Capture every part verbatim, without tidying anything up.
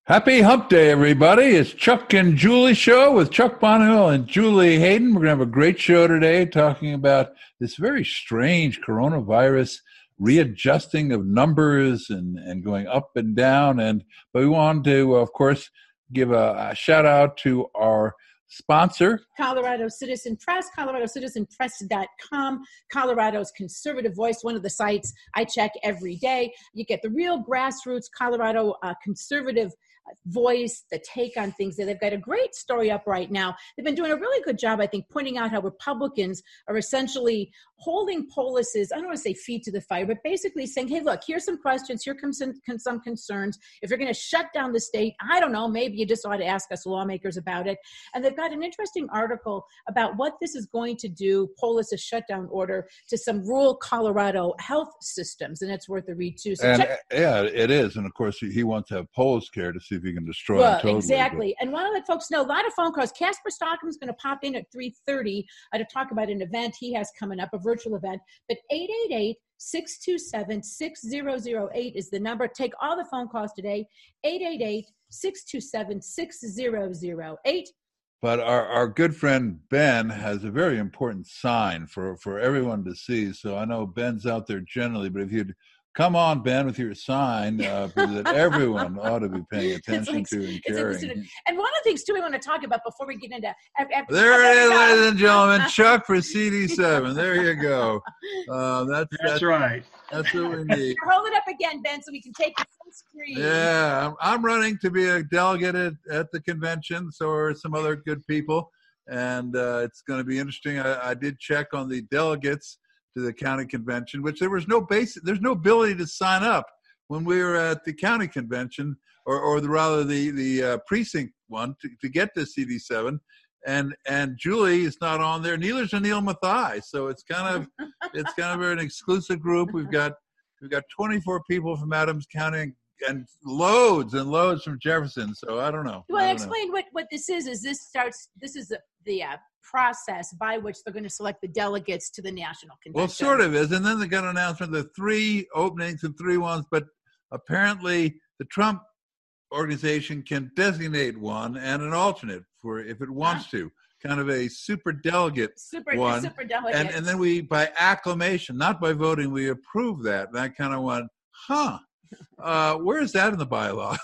Happy Hump Day, everybody. It's Chuck and Julie show with Chuck Bonneville and Julie Hayden. We're going to have a great show today talking about this very strange coronavirus readjusting of numbers and, and going up and down. And but we wanted to, of course, give a, a shout out to our sponsor, Colorado Citizen Press, colorado citizen press dot com, Colorado's conservative voice, one of the sites I check every day. You get the real grassroots Colorado uh, conservative voice, the take on things. That they've got a great story up right now. They've been doing a really good job, I think, pointing out how Republicans are essentially holding Polis's, I don't want to say feet to the fire, but basically saying, hey, look, here's some questions, here comes some, some concerns. If you're going to shut down the state, I don't know, maybe you just ought to ask us lawmakers about it. And they've got an interesting article about what this is going to do, Polis's shutdown order, to some rural Colorado health systems. And it's worth a read, too. So and check- yeah, it is. And of course, he wants to have Polis care to see if he can destroy well, it totally. Exactly. But. And want to let folks know, a lot of phone calls. Casper Stockham's going to pop in at three thirty uh, to talk about an event he has coming up, a virtual event. But eight eight eight, six two seven, six zero zero eight is the number. Take all the phone calls today, eight eight eight, six two seven, six zero zero eight. But our, our good friend Ben has a very important sign for, for everyone to see. So I know Ben's out there generally, but if you'd come on, Ben, with your sign uh, that everyone ought to be paying attention like, to and caring. Like, and one of the things, too, we want to talk about before we get into... After, there it is, ladies and gentlemen. Chuck for C D seven. There you go. Uh, that's, that's, that's right. That's what we need. Hold it up again, Ben, so we can take the full screen. Yeah, I'm, I'm running to be a delegate at, at the convention. So are some other good people. And uh, it's going to be interesting. I, I did check on the delegates to the county convention, which there was no base, there's no ability to sign up when we were at the county convention, or, or the rather the the uh, precinct one to, to get to C D seven, and and Julie is not on there. Neither is Anil Mathai, so it's kind of it's kind of an exclusive group. We've got we've got twenty-four people from Adams County and loads and loads from Jefferson. So I don't know. Well, I explain know. what what this is. Is this starts? This is the the. Uh, process by which they're going to select the delegates to the national convention. Well, sort of is. And then they got an announcement of three openings and three ones, but apparently the Trump organization can designate one and an alternate for if it wants huh? to. Kind of a super delegate super, one. Super delegate. And, and then we, by acclamation, not by voting, we approve that. And I kind of went, huh, uh, where is that in the bylaws?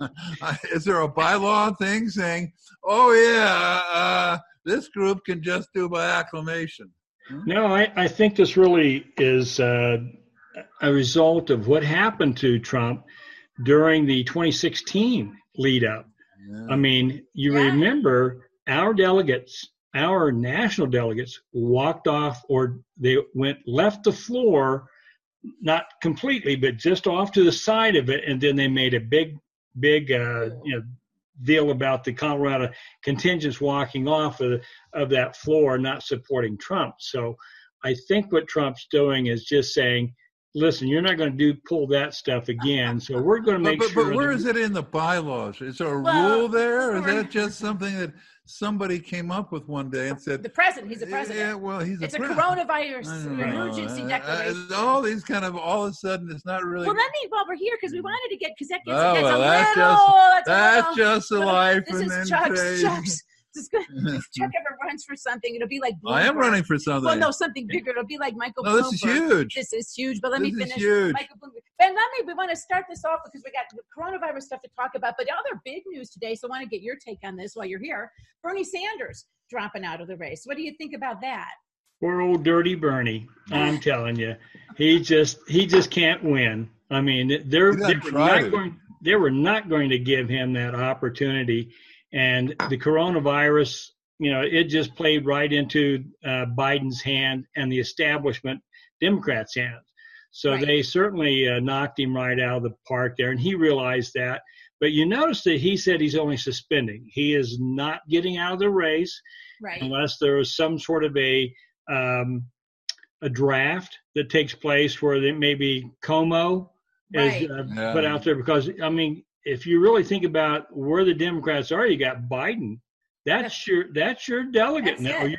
Is there a bylaw thing saying, oh, yeah, uh, this group can just do by acclamation? No, I, I think this really is uh, a result of what happened to Trump during the twenty sixteen lead up. Yeah. I mean, you yeah. remember our delegates, our national delegates walked off, or they went left the floor, not completely, but just off to the side of it. And then they made a big, big, uh, you know, deal about the Colorado contingents walking off of, of that floor, not supporting Trump. So I think what Trump's doing is just saying, listen, you're not going to do pull that stuff again. So we're going to make but, but, sure. But where that is it in the bylaws? Is there a well, rule there? Or is that just something that somebody came up with one day and said? The president, he's a president. Yeah, well, he's a It's a president. coronavirus emergency uh, declaration. Uh, all these kind of, all of a sudden, it's not really. Well, let me, while we're here, because we wanted to get, because that gets, oh, that's well, a that's little, just, that's, that's a little, just the life. This and is then Chuck's, crazy. Chuck's. If Chuck ever runs for something, it'll be like Bloomberg. I am running for something. Well, no, something bigger. It'll be like Michael no, Bloomberg. this is huge. This is huge. But let this me finish. Is huge. Michael Bloomberg. Ben, let me, we want to start this off because we got the coronavirus stuff to talk about, but other big news today, so I want to get your take on this while you're here. Bernie Sanders dropping out of the race. What do you think about that? Poor old dirty Bernie. I'm telling you, he just he just can't win. I mean, they're, they were not going they were not going to give him that opportunity, and the coronavirus, you know, it just played right into uh, Biden's hand and the establishment Democrats' hands. So right. they certainly uh, knocked him right out of the park there, and he realized that. But you notice that he said he's only suspending. He is not getting out of the race right. unless there is some sort of a um, a draft that takes place where they, maybe Como right. is uh, yeah. put out there. Because, I mean, if you really think about where the Democrats are, you got Biden. That's your that's your delegate that's now. It.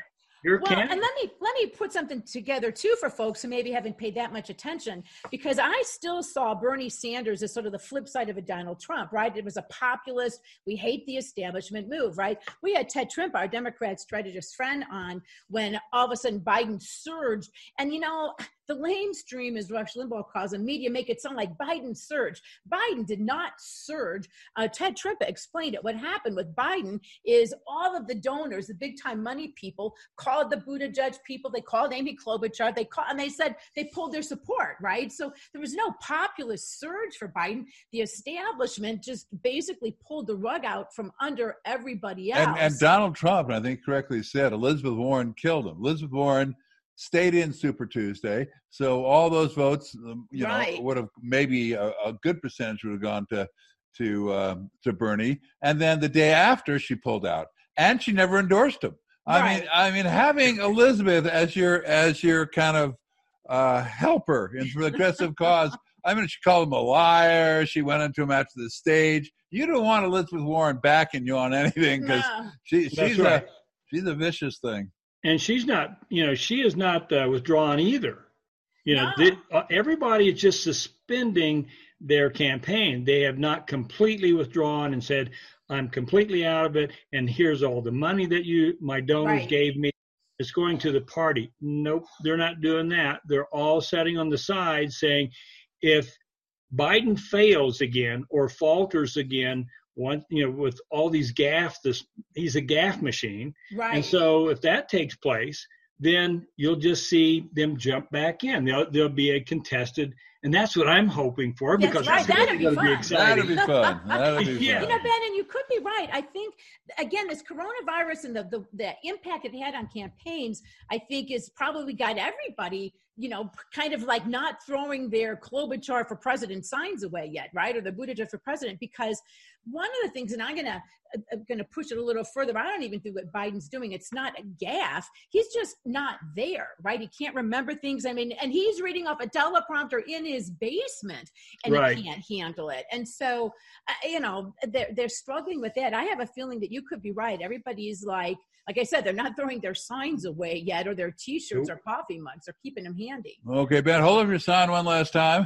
Your well, candidate. and let me let me put something together too for folks who maybe haven't paid that much attention, because I still saw Bernie Sanders as sort of the flip side of a Donald Trump, right? It was a populist, we hate the establishment move, right? We had Ted Trimp, our Democrat strategist friend, on when all of a sudden Biden surged, and you know, the lamestream, as Rush Limbaugh calls them, media make it sound like Biden surged. Biden did not surge. Uh, Ted Tripp explained it. What happened with Biden is all of the donors, the big time money people, called the Buttigieg people. They called Amy Klobuchar. They called, and they said they pulled their support, right? So there was no populist surge for Biden. The establishment just basically pulled the rug out from under everybody else. And, and Donald Trump, I think correctly said, Elizabeth Warren killed him. Elizabeth Warren stayed in Super Tuesday, so all those votes, you right. know, would have maybe a, a good percentage would have gone to to um, to Bernie. And then the day after, she pulled out, and she never endorsed him. I right. mean, I mean, having Elizabeth as your as your kind of uh, helper in the progressive cause. I mean, she called him a liar. She went into him after the stage. You don't want Elizabeth Warren backing you on anything because no. she she's right. a she's a vicious thing. And she's not, you know, she is not uh, withdrawn either. You know, no. they, uh, everybody is just suspending their campaign. They have not completely withdrawn and said, I'm completely out of it. And here's all the money that you, my donors right. gave me. It's going to the party. Nope, they're not doing that. They're all sitting on the side saying, if Biden fails again or falters again, one, you know, with all these gaffes, this he's a gaffe machine. Right. And so if that takes place, then you'll just see them jump back in. There'll, there'll be a contested, and that's what I'm hoping for, yes, because right. that's That'd be going to fun. be exciting. That'd be fun. That'd be Yeah. fun. You know, Ben, and you could be right. I think, again, this coronavirus and the, the, the impact it had on campaigns, I think is probably got everybody, you know, kind of like not throwing their Klobuchar for president signs away yet, right? Or the Buttigieg for president, because one of the things, and I'm going to I'm going to push it a little further, I don't even think what Biden's doing, it's not a gaffe. He's just not there, right? He can't remember things. I mean, and he's reading off a teleprompter in his basement, and right. he can't handle it. And so, uh, you know, they're, they're struggling with that. I have a feeling that you could be right. Everybody's like, like I said, they're not throwing their signs away yet, or their T-shirts nope. or coffee mugs. They're keeping them handy. Okay, Ben, hold up your sign one last time.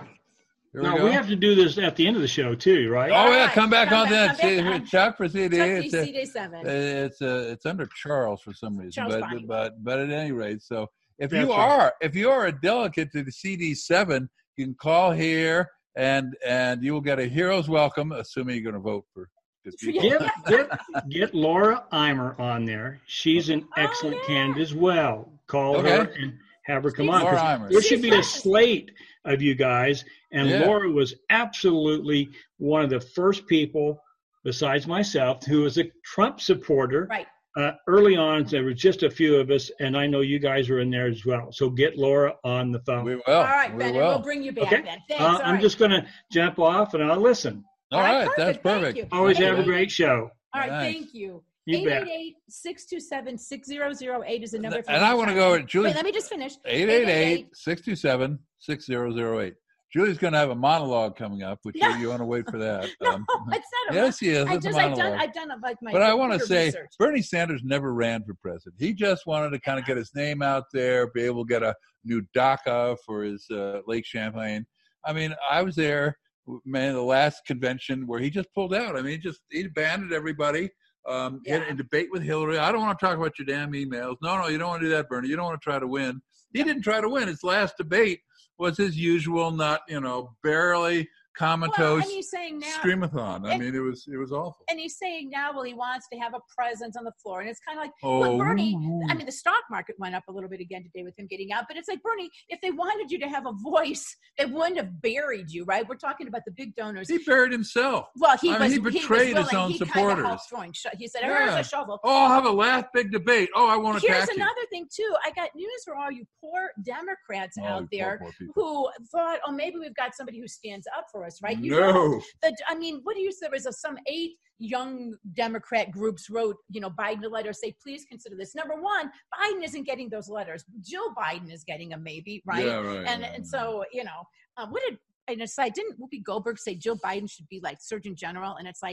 Here Now, we, we have to do this at the end of the show, too, right? Oh, yeah, right. come back come on back, that. come See, back on. Chuck for C D. Chuck It's, a, C D seven. it's, a, it's under Charles for some reason. Charles but, Bonnie. but but at any rate, so if That's you right. are if you are a delegate to the C D seven, you can call here and and you will get a hero's welcome, assuming you're going to vote for good people. Get, get, get Laura Eimer on there. She's an excellent oh, yeah. candidate as well. Call Okay. her and have her come on. Laura 'cause Eimer. There should She's be a precious. slate of you guys. And Yeah. Laura was absolutely one of the first people, besides myself, who was a Trump supporter. Right. Uh, early on, there was just a few of us, and I know you guys were in there as well. So get Laura on the phone. We will. All right, we Ben, and will. we'll bring you back Okay. then. Thanks. Uh, All I'm right. just going to jump off, and I'll listen. All right, perfect. that's Thank perfect. you. Always have a eight eight eight great show. All right, Nice. thank you. You eight bet. eight eight, six two seven, six zero zero eight is the number. for And you I want to chime go in. with Julie. Wait, let me just finish. eight eight eight, six two seven, six zero zero eight. Julie's going to have a monologue coming up, which No. you, you want to wait for that. No, Um, it's not a yes, he is. I It's a just, I've monologue. done, I've done like my. But I want to computer say research. Bernie Sanders never ran for president. He just wanted to kind of get his name out there, be able to get a new DACA for his uh, Lake Champlain. I mean, I was there, man, the last convention where he just pulled out. I mean, he just he abandoned everybody. Um, Yeah. in, in debate with Hillary. I don't want to talk about your damn emails. No, no, you don't want to do that, Bernie. You don't want to try to win. He didn't try to win. His last debate was his usual, not, you know, barely comatose Well, and he's saying now, streamathon. I and- mean, it was it was awful. and he's saying now, well, he wants to have a presence on the floor, and it's kind of like, Oh, well, Bernie. I mean, the stock market went up a little bit again today with him getting out, but it's like, Bernie, if they wanted you to have a voice, they wouldn't have buried you, right? We're talking about the big donors. he buried himself. Well, he I mean, was he was betrayed his willing. own he kind supporters. of helped throwing. Sho- he said, Yeah. "Here's a shovel." Oh, I'll have a last big debate. Oh, I want to Here's attack you. another thing too. I got news for all you poor Democrats Oh, out you there poor, poor people. who thought, "Oh, maybe we've got somebody who stands up for us," right? You No. know that, I mean, what do you say? There was a, some eight young Democrat groups wrote, you know, Biden a letter, say, please consider this. Number one, Biden isn't getting those letters. Jill Biden is getting them, maybe, right? Yeah, right, and right, and right. so, you know, uh, what did, and aside, didn't Whoopi Goldberg say Jill Biden should be like Surgeon General? And it's like,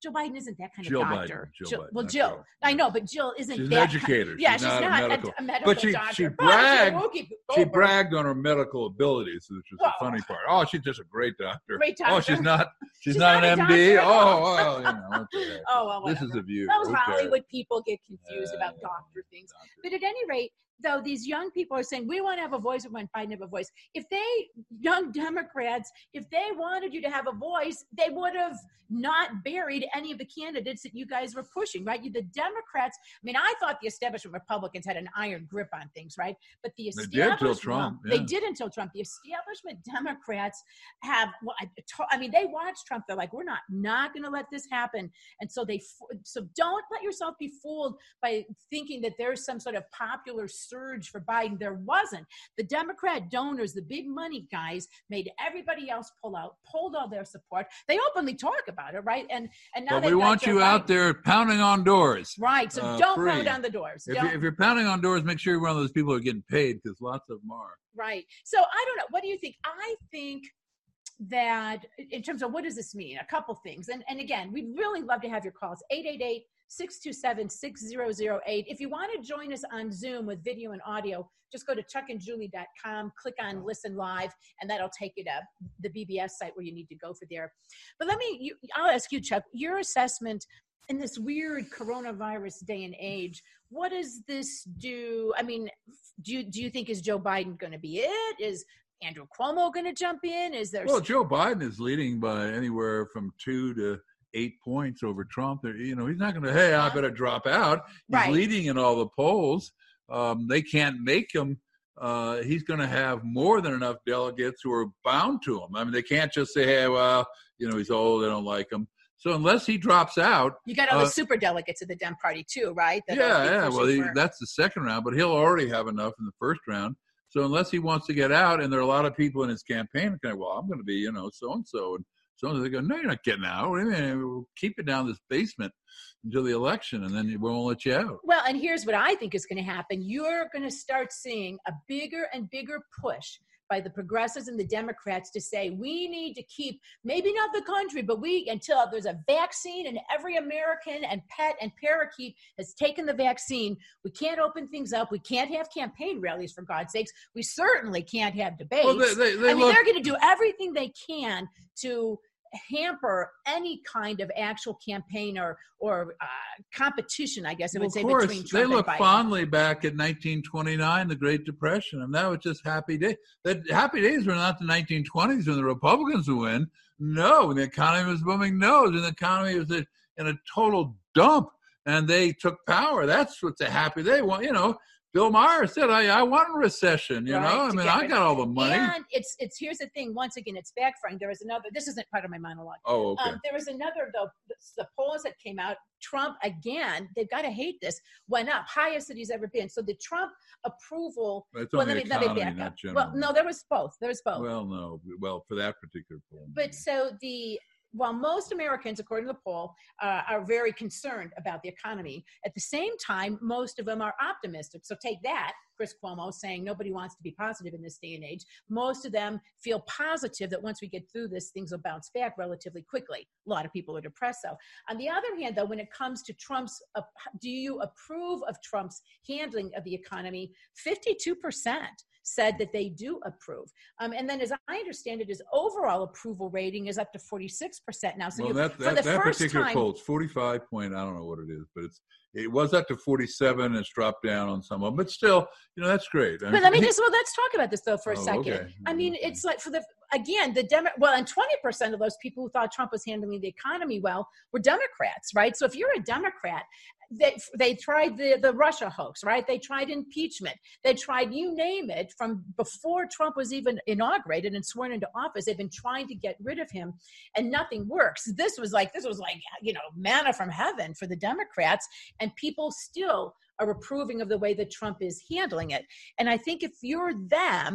Joe Biden isn't that kind Jill of doctor. Biden, Jill Jill, Biden, well, that's Jill, right. I know, but Jill isn't She's that an educator. Kind, yeah, she's, she's not, not a medical. a, a medical but she, doctor. she But bragged. Wookie She Goldberg. bragged on her medical abilities, which was Well, the funny part. Oh, she's just a great doctor. Great doctor. Oh, she's not. She's, She's not, not an a M D. doctor at Oh, all. well, you know, what the heck. Oh, well, This is whatever. a view. Those Who cares? Hollywood people get confused Yeah, about yeah, doctor things. doctor. But at any rate, though, these young people are saying, we want to have a voice, we want Biden to have a voice. If they, young Democrats, if they wanted you to have a voice, they would have not buried any of the candidates that you guys were pushing, right? You, the Democrats, I mean, I thought the establishment Republicans had an iron grip on things, right? But the They establishment, did till Trump. they Yeah. did until Trump. The establishment Democrats have, well, I, I mean, they watched Trump. They're like, we're not, not going to let this happen. And so they, so don't let yourself be fooled by thinking that there's some sort of popular surge for Biden. There wasn't. The Democrat donors, the big money guys, made everybody else pull out, pulled all their support. They openly talk about it, right? And and now But they've we got want Joe you Biden. out there pounding on doors. Right. So uh, don't free. pound on the doors. If, Don't. you, if you're pounding on doors, make sure you're one of those people who are getting paid, because lots of them are. Right. So I don't know. What do you think? I think that in terms of what does this mean? A couple things. And and again, we'd really love to have your calls. eight eight eight, six two seven, six zero zero eight. If you want to join us on Zoom with video and audio, just go to chuck and julie dot com, click on listen live, and that'll take you to the B B S site where you need to go for there. But let me, you, I'll ask you, Chuck, your assessment in this weird coronavirus day and age. What does this do? I mean, do you, do you think is Joe Biden going to be it? Is Andrew Cuomo going to jump in? Is there? Well, Joe Biden is leading by anywhere from two to eight points over Trump. There, you know, he's not going to, hey, I better drop out. He's Right. leading in all the polls. Um, they can't make him. Uh, he's going to have more than enough delegates who are bound to him. I mean, they can't just say, hey, well, you know, he's old, I don't like him. So unless he drops out. You got all uh, the super delegates of the Dem Party too, right? That Yeah, will be yeah. pushing Well, he, for- that's the second round, but he'll already have enough in the first round. So unless he wants to get out, and there are a lot of people in his campaign going, well, I'm going to be, you know, so-and-so. And so they go, no, you're not getting out. What do you mean? We'll keep it down this basement until the election, and then we won't let you out. Well, and here's what I think is going to happen. You're going to start seeing a bigger and bigger push by the progressives and the Democrats to say, we need to keep, maybe not the country, but we, until there's a vaccine and every American and pet and parakeet has taken the vaccine, we can't open things up. We can't have campaign rallies, for God's sakes. We certainly can't have debates. Well, they, they, they I mean, look, they're going to do everything they can to hamper any kind of actual campaign or or uh, competition, I guess I would well, say, of course, between they Trump look and Biden. fondly back at nineteen twenty-nine, the Great Depression, and that was just happy days. That happy days were not the nineteen twenties when the Republicans would win. No, when the economy was booming. No, when the economy was in a total dump, and they took power. That's what's a happy day. Well, you know, Bill Maher said, I, I want a recession, you Right, know? I to mean, get I rid got of all the money. And it's, it's here's the thing, once again, it's backfiring. There was another, this isn't part of my monologue. Oh, okay. Um, there was another, though, the polls that came out, Trump, again, they've got to hate this, went up, highest that he's ever been. So the Trump approval, It's well, only let me, let me economy, back not up. general. Well, no, there was both. There was both. Well, no. Well, for that particular poll. But so the, while most Americans, according to the poll, uh, are very concerned about the economy, at the same time, most of them are optimistic. So take that, Chris Cuomo saying nobody wants to be positive in this day and age. Most of them feel positive that once we get through this, things will bounce back relatively quickly. A lot of people are depressed, though. On the other hand, though, when it comes to Trump's, uh, do you approve of Trump's handling of the economy? fifty-two percent said that they do approve. Um, and then as I understand it, his overall approval rating is up to forty-six percent now. So well, you, that, for that, the that first particular time, poll, it's forty-five point, I don't know what it is, but it's it was up to forty-seven and it's dropped down on some of them. But still, you know, that's great. I but let me he- just, well, let's talk about this though for a Oh, second. okay. I mean, Okay. it's like for the, again, the Demo, well, and twenty percent of those people who thought Trump was handling the economy well were Democrats, right? So if you're a Democrat, they they tried the, the Russia hoax, right? They tried impeachment. They tried, you name it, from before Trump was even inaugurated and sworn into office. They've been trying to get rid of him and nothing works. This was like, this was like, you know, manna from heaven for the Democrats, and people still are approving of the way that Trump is handling it. And I think if you're them,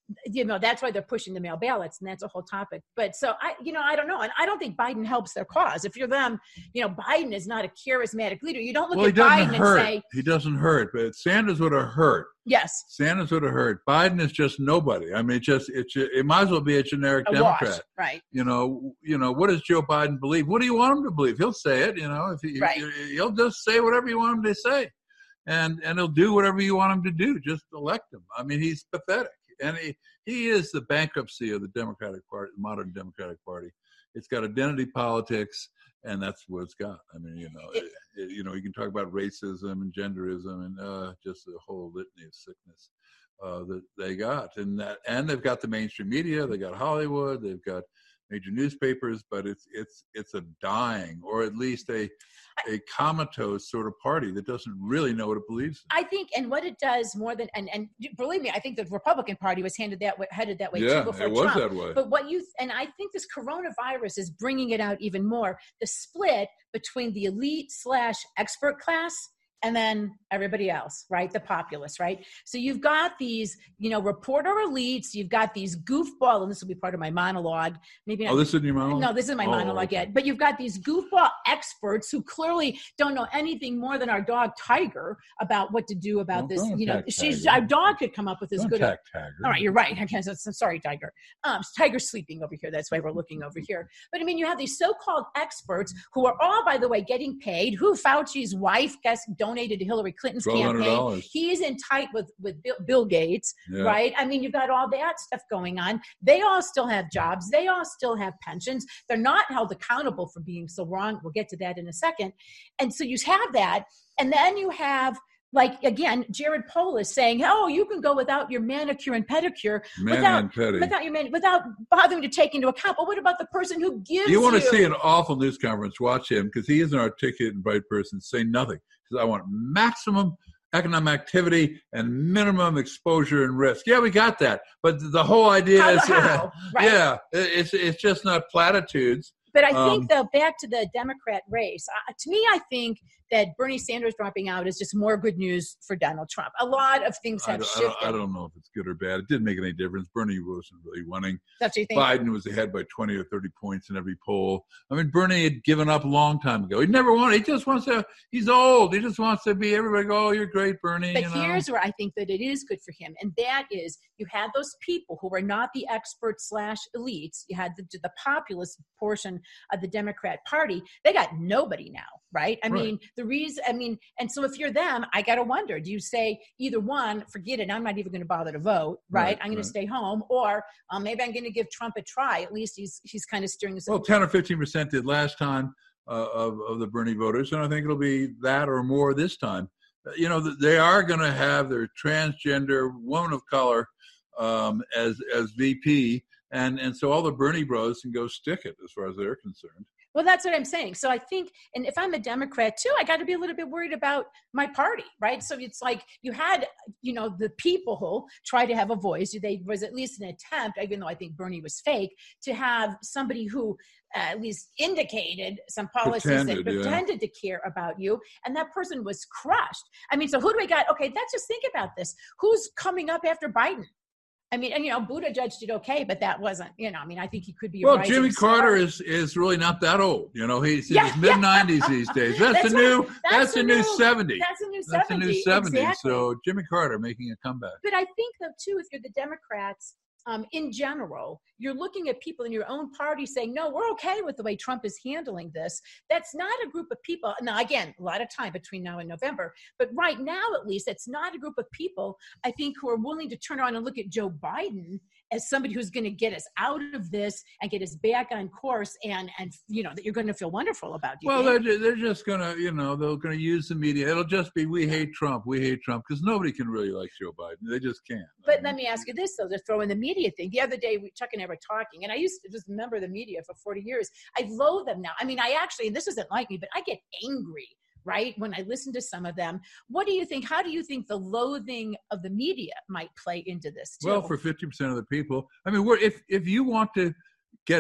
you know, that's why they're pushing the mail ballots, and that's a whole topic. But so I, you know, I don't know. And I don't think Biden helps their cause. If you're them, you know, Biden is not a charismatic leader. You don't look well, at he doesn't Biden hurt. and say, he doesn't hurt, but Sanders would have hurt. yes. Sanders would have hurt. Biden is just nobody. I mean, it just, it, it might as well be a generic A Democrat. wash, right. You know, you know, what does Joe Biden believe? What do you want him to believe? He'll say it, you know, if he, right. he'll just say whatever you want him to say. And and he'll do whatever you want him to do. Just elect him. I mean, he's pathetic. And he, he is the bankruptcy of the Democratic Party, the modern Democratic Party. It's got identity politics, and that's what it's got. I mean, you know, it, it, you know, you can talk about racism and genderism and uh, just a whole litany of sickness uh, that they got. And that, and they've got the mainstream media. They got Hollywood. They've got major newspapers. But it's it's it's a dying, or at least a a comatose sort of party that doesn't really know what it believes in. I think, and what it does more than, and, and believe me, I think the Republican Party was handed that way, headed that way yeah, too before it was Trump. that way. But what you, and I think this coronavirus is bringing it out even more, the split between the elite slash expert class and then everybody else, right? The populace, right? So you've got these, you know, reporter elites, you've got these goofball, and this will be part of my monologue. Maybe not. Oh, this isn't your monologue? No, this isn't my oh, monologue okay. yet. But you've got these goofball experts who clearly don't know anything more than our dog Tiger about what to do about Don't- this. don't You know, attack she's Tiger. our dog could come up with as Don't good. A, attack Tiger. all right, you're right. Okay, so, so sorry, Tiger. Um, Tiger's sleeping over here. That's why we're looking over here. But I mean, you have these so-called experts who are all, by the way, getting paid. Who Fauci's wife, guess, donated to Hillary Clinton's twelve hundred campaign. dollars. He's in tight with with Bill, Bill Gates, Yeah. right? I mean, you've got all that stuff going on. They all still have jobs. They all still have pensions. They're not held accountable for being so wrong. We'll get to that in a second. And so you have that, and then you have. Like, again, Jared Polis saying, oh, you can go without your manicure and pedicure Man without, and petty. without your man, without bothering to take into account. But what about the person who gives You want to you- see an awful news conference, watch him, because he is an articulate and bright person. Say nothing. Because I want maximum economic activity and minimum exposure and risk. Yeah, we got that. But the whole idea How- is, how, right? yeah, it's it's just not platitudes. But I Um, think, though, back to the Democrat race, uh, to me, I think that Bernie Sanders dropping out is just more good news for Donald Trump. A lot of things I have don't, I, shifted. don't, I don't know if it's good or bad. It didn't make any difference. Bernie wasn't really winning. That's what you think? Biden was ahead by twenty or thirty points in every poll. I mean, Bernie had given up a long time ago. He never wanted. He just wants to. He's old. He just wants to be. Everybody go, oh, you're great, Bernie. But you know? here's where I think that it is good for him, and that is you had those people who were not the experts slash elites. You had the, the populist portion of the Democrat Party. They got nobody now, right? I Right. mean, the reason. I mean, and so if you're them, I got to wonder: do you say either one, forget it, I'm not even going to bother to vote, right? Right, I'm going right. to stay home, or um, maybe I'm going to give Trump a try. At least he's he's kind of steering this. Well, ten or fifteen percent did last time uh, of of the Bernie voters, and I think it'll be that or more this time. Uh, You know, they are going to have their transgender woman of color um, as as V P, and and so all the Bernie bros can go stick it as far as they're concerned. Well, that's what I'm saying. So I think, and if I'm a Democrat too, I got to be a little bit worried about my party, right? So it's like you had, you know, the people who try to have a voice. There was at least an attempt, even though I think Bernie was fake, to have somebody who uh, at least indicated some policies Pretended, that yeah. pretended to care about you, and that person was crushed. I mean, so who do we got? Okay, let's just think about this. Who's coming up after Biden? I mean, and you know, Buttigieg did okay, but that wasn't, you know, I mean, I think he could be a Well, rising Jimmy star. Carter is is really not that old. You know, he's in Yeah, his mid nineties these days. That's, That's the right. new. That's That's, the the new new- seventy. That's a new That's the seventy. new seventy. Exactly. So Jimmy Carter making a comeback. But I think, though, too, if you're the Democrats, um, in general, you're looking at people in your own party saying, no, we're okay with the way Trump is handling this. That's not a group of people. Now, again, a lot of time between now and November. But right now, at least, it's not a group of people, I think, who are willing to turn around and look at Joe Biden as somebody who's going to get us out of this and get us back on course, and, and you know, that you're going to feel wonderful about. Do you Well, think? they're, ju- they're just going to, you know, they're going to use the media. It'll just be, we hate Trump, we hate Trump, because nobody can really like Joe Biden. They just can't. But I mean, let me ask you this, though, to throw in the media thing. The other day, we, Chuck and I were talking, and I used to just remember the media for forty years. I loathe them now. I mean, I actually, and this isn't like me, but I get angry, right, when I listen to some of them. What do you think? How do you think the loathing of the media might play into this, too? Well, for fifty percent of the people, I mean, we're, if if you want to get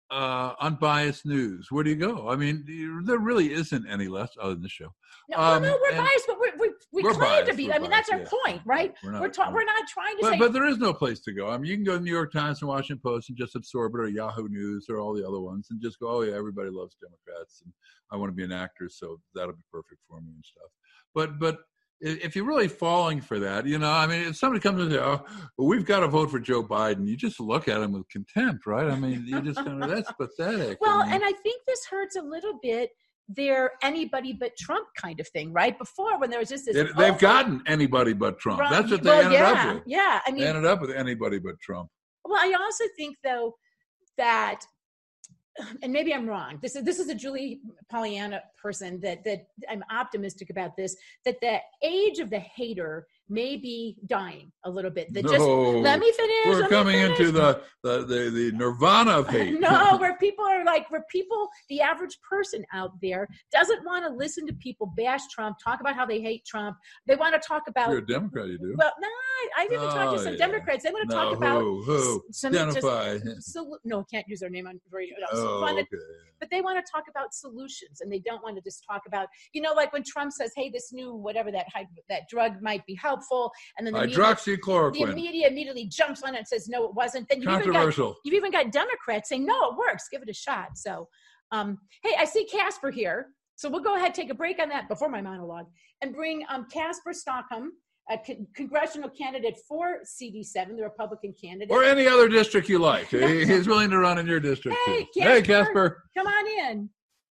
uh, unbiased news, where do you go? I mean, there really isn't any left other than the show. No, Um, no, no, we're and- biased, but we're, we we We're claim biased, to be. we're I mean, that's our biased, yeah. point, right? We're not- we're, ta- we're- we're not trying to But, say. but there is no place to go. I mean, you can go to New York Times and Washington Post and just absorb it, or Yahoo News or all the other ones, and just go, oh, yeah, everybody loves Democrats, and I want to be an actor, so that'll be perfect for me and stuff. But but if you're really falling for that, you know, I mean, if somebody comes and says, oh, well, we've got to vote for Joe Biden, you just look at him with contempt, right? I mean, you just kind of, that's pathetic. Well, I mean, and I think this hurts a little bit their anybody but Trump kind of thing, right? Before, when there was just this. they, they've over- gotten anybody but Trump. Right. That's what they well, ended yeah, up with. Yeah, I mean, They ended up with anybody but Trump. well, I also think though that, and maybe I'm wrong. This is this is a Julie Pollyanna person that that I'm optimistic about this. That the age of the hater may be dying a little bit. That No, just let me finish. We're let me coming finish. into the, the, the, the nirvana of hate. No, where people are like, where people, the average person out there doesn't want to listen to people bash Trump, talk about how they hate Trump. They want to talk about. You're a Democrat, you do. Well, no, I even Oh, talked to some yeah. Democrats. They want to no, talk about who, who? some just- Identify. So, no, can't use their name on radio. No, Oh, so wanna- okay. But they want to talk about solutions, and they don't want to just talk about, you know, like when Trump says, "Hey, this new whatever that hy- that drug might be helpful," and then the media, the Hydroxychloroquine. media immediately jumps on it and says, "No, it wasn't." Then you've even got Controversial. you've even got Democrats saying, "No, it works. Give it a shot." So, um, hey, I see Casper here, so we'll go ahead take a break on that before my monologue and bring um, Casper Stockham, a con- congressional candidate for C D seven, the Republican candidate. Or any other district you like. He- He's willing to run in your district. Hey, too. Casper. Hey, Casper. Come on in.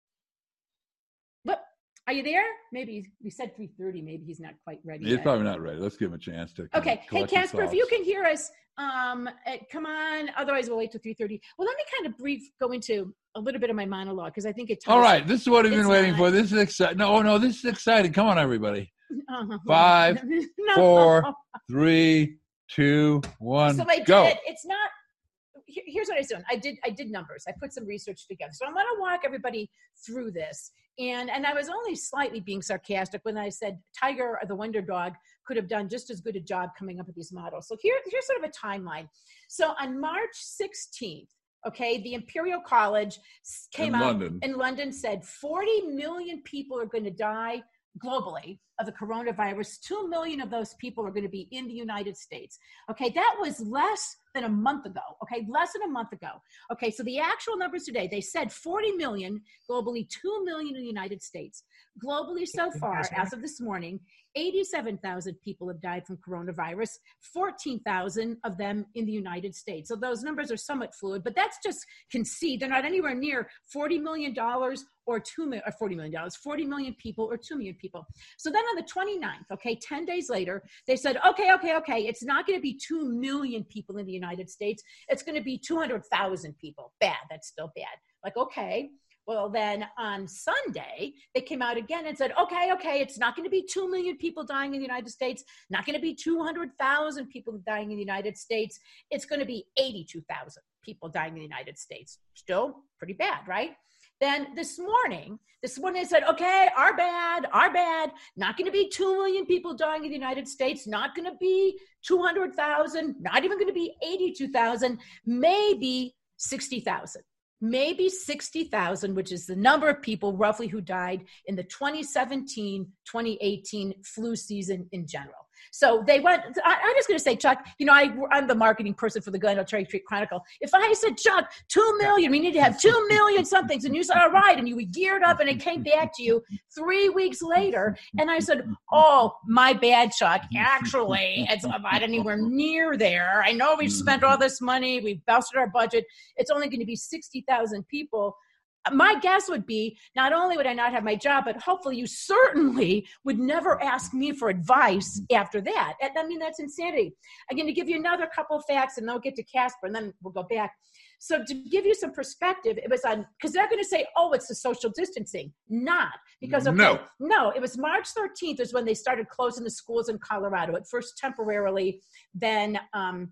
But are you there? Maybe we said three thirty. Maybe he's not quite ready He's yet. probably not ready. Let's give him a chance to. Okay. Hey, collect his Casper, if you thoughts. can hear us, um, uh, come on. Otherwise, we'll wait till three thirty. Well, let me kind of brief go into a little bit of my monologue because I think it. Tells All right. This is what we've been It's waiting not. for. This is exciting. No, oh, no, this is exciting. Come on, everybody. Uh-huh. Five, No. four, Three, two, one, So I go. did. It's not. here- Here's what I was doing. I did. I did numbers. I put some research together. So I'm going to walk everybody through this. And and I was only slightly being sarcastic when I said Tiger or the Wonder Dog could have done just as good a job coming up with these models. So here, here's sort of a timeline. So on March sixteenth, okay, the Imperial College s- came In out London. in London, said forty million people are going to die globally of the coronavirus. two million of those people are going to be in the United States. Okay, that was less than a month ago. Okay, less than a month ago. Okay, so the actual numbers today, they said forty million globally, two million in the United States. Globally so far, as of this morning, eighty-seven thousand people have died from coronavirus, fourteen thousand of them in the United States. So those numbers are somewhat fluid, but that's just concede. They're not anywhere near forty million dollars or two million, or forty million dollars, forty million people or two million people. So then on the twenty-ninth, okay, ten days later, they said, okay, okay, okay, it's not going to be two million people in the United States. It's going to be two hundred thousand people. Bad. That's still bad. Like, okay. Well, then on Sunday, they came out again and said, okay, okay, it's not going to be two million people dying in the United States, not going to be two hundred thousand people dying in the United States. It's going to be eighty-two thousand people dying in the United States. Still pretty bad, right? Then this morning, this morning they said, okay, our bad, our bad, not going to be two million people dying in the United States, not going to be two hundred thousand, not even going to be eighty-two thousand, maybe sixty thousand. Maybe sixty thousand, which is the number of people roughly who died in the twenty seventeen twenty eighteen flu season in general. So they went, I, I'm just going to say, Chuck, you know, I, I'm the marketing person for the Glendale Cherry Creek Chronicle. If I said, Chuck, two million, we need to have two million somethings, and you said, all right, and you geared up, and it came back to you three weeks later, and I said, oh, my bad, Chuck. Actually, it's not anywhere near there. I know we've spent all this money. We've busted our budget. It's only going to be sixty thousand people. My guess would be not only would I not have my job, but hopefully you certainly would never ask me for advice after that. And, I mean, that's insanity. I'm going to give you another couple of facts, and then we'll get to Casper, and then we'll go back. So to give you some perspective, it was on, because they're going to say, oh, it's the social distancing. Not. Because of No. No, it was March thirteenth is when they started closing the schools in Colorado, at first temporarily, then um,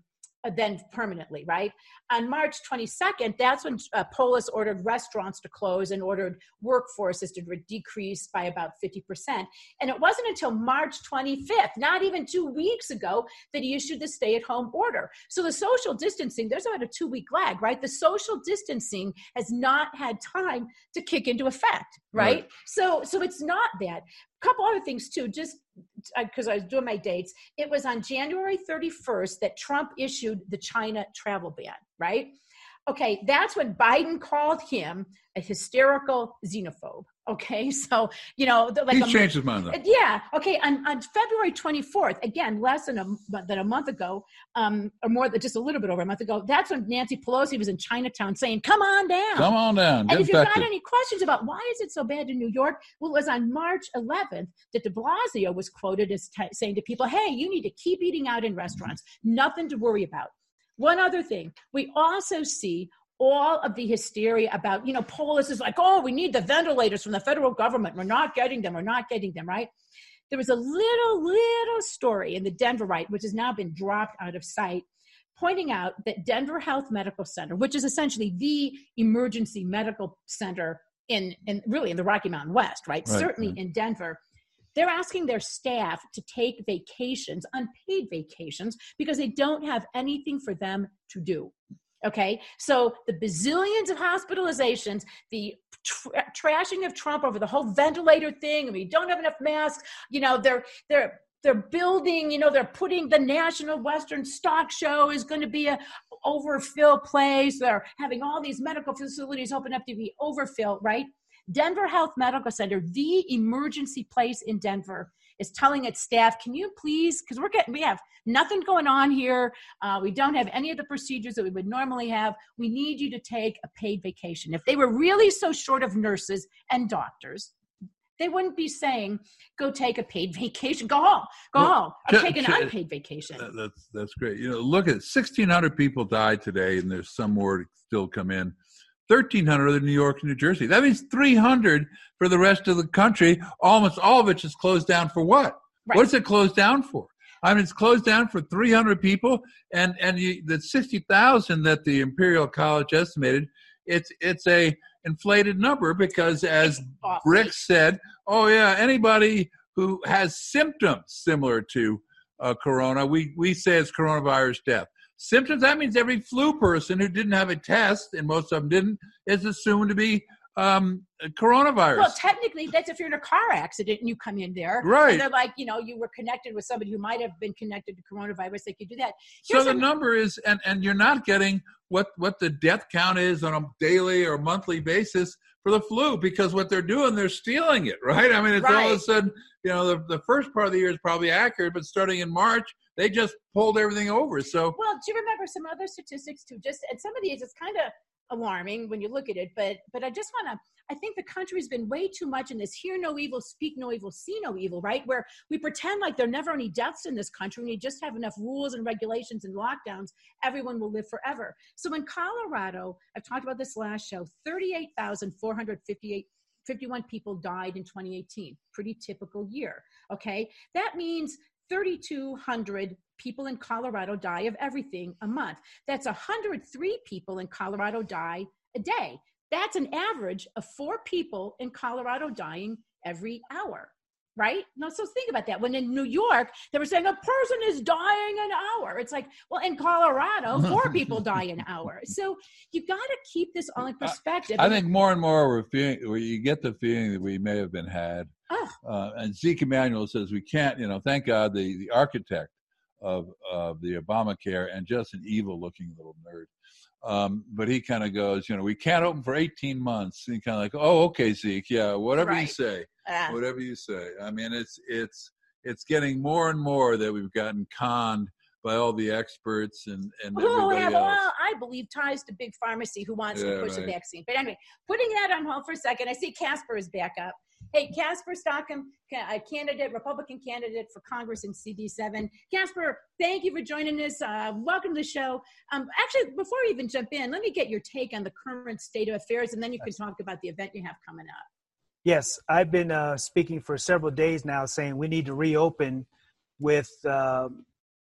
then permanently, right? On March twenty-second, that's when uh, Polis ordered restaurants to close and ordered workforces to re- decrease by about fifty percent. And it wasn't until March twenty-fifth, not even two weeks ago, that he issued the stay-at-home order. So the social distancing, there's about a two-week lag, right? The social distancing has not had time to kick into effect, right? right. So, so it's not that. A couple other things too, just because I was doing my dates. It was on January thirty-first that Trump issued the China travel ban, right? Okay, that's when Biden called him a hysterical xenophobe. Okay, so, you know, like he a, changed his mind though. Yeah, okay, on, on February twenty-fourth, again, less than a, than a month ago, um, or more than just a little bit over a month ago, that's when Nancy Pelosi was in Chinatown saying, come on down. Come on down. And if you've got any questions about why is it so bad in New York, well, it was on March eleventh that de Blasio was quoted as t- saying to people, hey, you need to keep eating out in restaurants. Nothing to worry about. One other thing, we also see all of the hysteria about, you know, Polis is like, oh, we need the ventilators from the federal government. We're not getting them. We're not getting them, right? There was a little, little story in the Denverite, which has now been dropped out of sight, pointing out that Denver Health Medical Center, which is essentially the emergency medical center in, in really in the Rocky Mountain West, right? right Certainly right. in Denver. They're asking their staff to take vacations, unpaid vacations, because they don't have anything for them to do. Okay, so the bazillions of hospitalizations, the tra- trashing of Trump over the whole ventilator thing, and we don't have enough masks. You know, they're they're they're building. You know, they're putting the National Western Stock Show is going to be a overfill place. They're having all these medical facilities open up to be overfill, right? Denver Health Medical Center, the emergency place in Denver, is telling its staff, can you please, because we're getting, we have nothing going on here. Uh, we don't have any of the procedures that we would normally have. We need you to take a paid vacation. If they were really so short of nurses and doctors, they wouldn't be saying, go take a paid vacation. Go home. Go well, home. Or ch- take an ch- unpaid vacation. That's that's great. You know, look at sixteen hundred people died today, and there's some more to still come in. thirteen hundred in New York and New Jersey. That means three hundred for the rest of the country. Almost all of it is closed down for what? Right. What's it closed down for? I mean, it's closed down for three hundred people, and and you, the sixty thousand that the Imperial College estimated, it's it's a inflated number because, as Rick said, oh yeah, anybody who has symptoms similar to uh, corona, we we say it's coronavirus death. Symptoms, that means every flu person who didn't have a test, and most of them didn't, is assumed to be um, coronavirus. Well, technically, that's if you're in a car accident and you come in there. Right. And they're like, you know, you were connected with somebody who might have been connected to coronavirus. They could do that. Here's so the a, number is, and, and you're not getting what, what the death count is on a daily or monthly basis for the flu, because what they're doing, they're stealing it, right? I mean, it's right. all of a sudden, you know, the, the first part of the year is probably accurate, but starting in March, they just pulled everything over. So, well, do you remember some other statistics too? Just and some of these, it's kind of alarming when you look at it. But but I just want to. I think the country's been way too much in this hear no evil, speak no evil, see no evil, right? Where we pretend like there are never any deaths in this country, and you just have enough rules and regulations and lockdowns, everyone will live forever. So in Colorado, I've talked about this last show, thirty-eight thousand four hundred fifty-eight. fifty-one people died in twenty eighteen. Pretty typical year. Okay, that means thirty-two hundred people in Colorado die of everything a month. That's one hundred three people in Colorado die a day. That's an average of four people in Colorado dying every hour, right? Now, so think about that. When in New York, they were saying a person is dying an hour. It's like, well, in Colorado, four people die an hour. So you got to keep this all in perspective. I, I think more and more we're feeling, you get the feeling that we may have been had. Oh. Uh, and Zeke Emanuel says we can't, you know, thank God the, the architect of, of the Obamacare, and just an evil looking little nerd. Um, but he kind of goes, you know, we can't open for eighteen months. And he kind of like, oh, okay, Zeke. Yeah. Whatever right. you say, uh. whatever you say. I mean, it's, it's, it's getting more and more that we've gotten conned by all the experts and, and who everybody have, else. Well, I believe ties to big pharmacy who wants yeah, to push right. a vaccine. But anyway, putting that on hold for a second, I see Casper is back up. Hey, Casper Stockham, a candidate, Republican candidate for Congress in C D seven. Casper, thank you for joining us. Uh, welcome to the show. Um, actually, before we even jump in, let me get your take on the current state of affairs, and then you can talk about the event you have coming up. Yes, I've been uh, speaking for several days now saying we need to reopen with uh,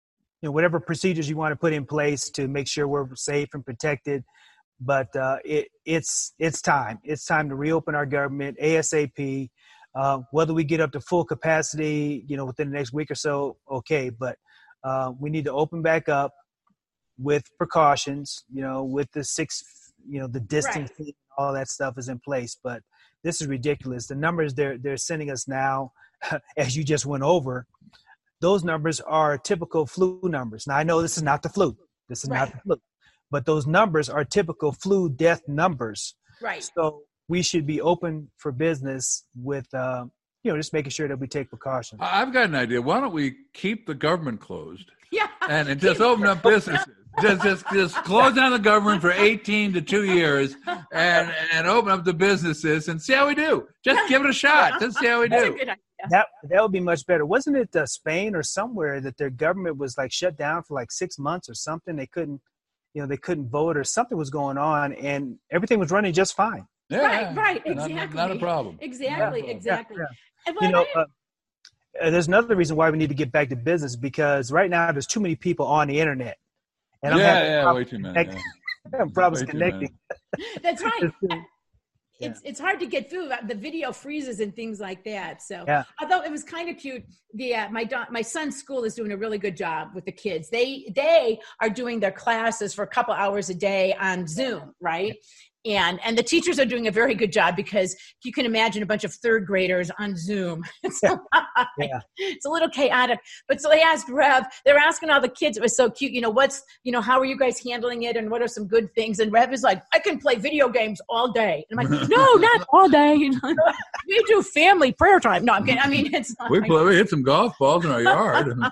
you know, whatever procedures you want to put in place to make sure we're safe and protected. But uh, it, it's it's time. It's time to reopen our government ASAP. Uh, whether we get up to full capacity, you know, within the next week or so, okay. But uh, we need to open back up with precautions, you know, with the six, you know, the distance, right. All that stuff is in place. But this is ridiculous. The numbers they're they're sending us now, as you just went over, those numbers are typical flu numbers. Now I know this is not the flu. This is right. not the flu. But those numbers are typical flu death numbers. Right. So we should be open for business with, uh, you know, just making sure that we take precautions. I've got an idea. Why don't we keep the government closed? Yeah. And, and just open up businesses. Just, just, just close down the government for eighteen to two years and, and open up the businesses and see how we do. Just give it a shot. Just see how we do. That that would be much better. Wasn't it uh, Spain or somewhere that their government was like shut down for like six months or something? They couldn't. You know, they couldn't vote or something was going on and everything was running just fine. Yeah, right, right, exactly. Not, not a problem. Exactly, yeah. exactly. Yeah, yeah. You know, uh, there's another reason why we need to get back to business because right now there's too many people on the internet. And I'm yeah, having yeah, way too many. Yeah. I'm having problems connecting. That's right. It's it's hard to get through. The video freezes and things like that. So, yeah. although it was kind of cute, the uh, my da- my son's school is doing a really good job with the kids. They they are doing their classes for a couple hours a day on Zoom, right? And and the teachers are doing a very good job because you can imagine a bunch of third graders on Zoom. It's, yeah. a, yeah. it's a little chaotic. But so they asked Rev, they're asking all the kids, it was so cute, you know, what's, you know, how are you guys handling it and what are some good things? And Rev is like, I can play video games all day. And I'm like, no, not all day. You know, we do family prayer time. No, I'm kidding. I mean, it's not. We play, we hit some golf balls in our yard. um,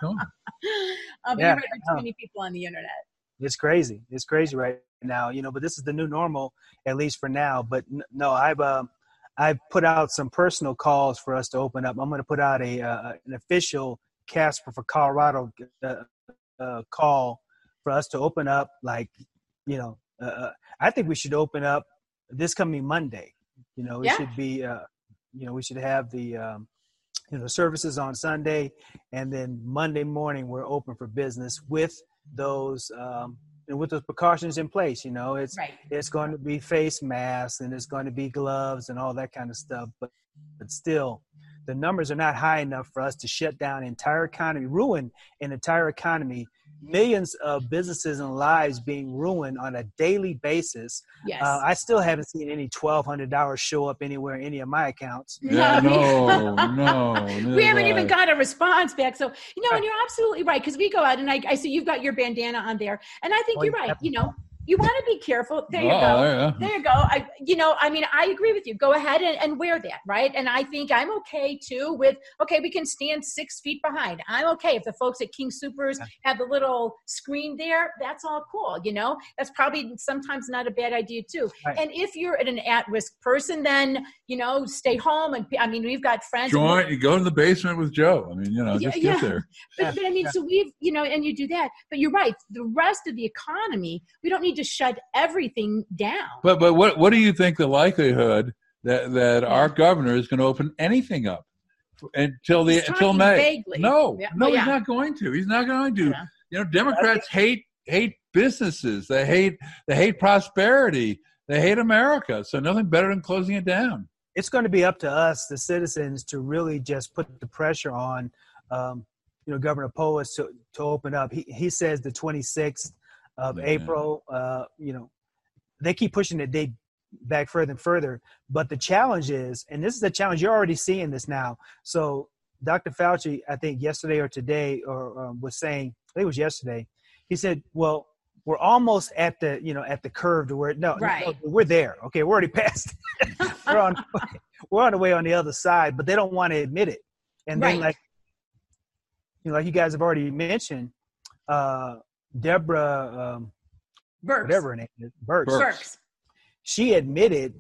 yeah. You're right, too many people on the internet. It's crazy. It's crazy right now, you know, but this is the new normal, at least for now. But n- no, I've, uh, I've put out some personal calls for us to open up. I'm going to put out a, uh, an official Casper for Colorado uh, uh, call for us to open up. Like, you know, uh, I think we should open up this coming Monday. You know, it yeah. should be, uh, you know, we should have the, um, you know, services on Sunday, and then Monday morning we're open for business with those um and with those precautions in place. You know, it's right. it's going to be face masks and it's going to be gloves and all that kind of stuff, but but still the numbers are not high enough for us to shut down an entire economy, ruin an entire economy, millions of businesses and lives being ruined on a daily basis. Yes. Uh, I still haven't seen any twelve hundred dollars show up anywhere in any of my accounts. Yeah, no, no. We haven't even got a response back. So, you know, and you're absolutely right. Because we go out and I, I see you've got your bandana on there. And I think oh, you're right. You know, you want to be careful. There you oh, go. Yeah. There you go. I, you know, I mean, I agree with you. Go ahead and, and wear that, right? And I think I'm okay too with, okay, we can stand six feet behind. I'm okay if the folks at King Supers have the little screen there. That's all cool. You know, that's probably sometimes not a bad idea too. Right. And if you're an at-risk person, then, you know, stay home. And I mean, we've got friends. Join, you go to the basement with Joe. I mean, you know, just yeah, get there. But, but I mean, yeah. so we've, you know, and you do that. But you're right. The rest of the economy, we don't need to shut everything down. But but what what do you think the likelihood that that yeah. our governor is going to open anything up until the until May? Vaguely. No, yeah. no, oh, yeah. he's not going to. He's not going to. Yeah. You know, Democrats hate hate businesses. They hate they hate prosperity. They hate America. So nothing better than closing it down. It's going to be up to us, the citizens, to really just put the pressure on, um, you know, Governor Polis to to open up. He he says the twenty-sixth of yeah. April. Uh, you know, they keep pushing the date back further and further. But the challenge is, and this is the challenge, you're already seeing this now. So Doctor Fauci, I think yesterday or today, or um, was saying, I think it was yesterday, he said, well, we're almost at the, you know, at the curve to where, no, right. no we're there. Okay, we're already past. we're on we're on the way on the other side, but they don't want to admit it. And then, right. like, you know, like you guys have already mentioned, uh, Deborah, um, Birx. whatever her name is, Birx. Birx. She admitted,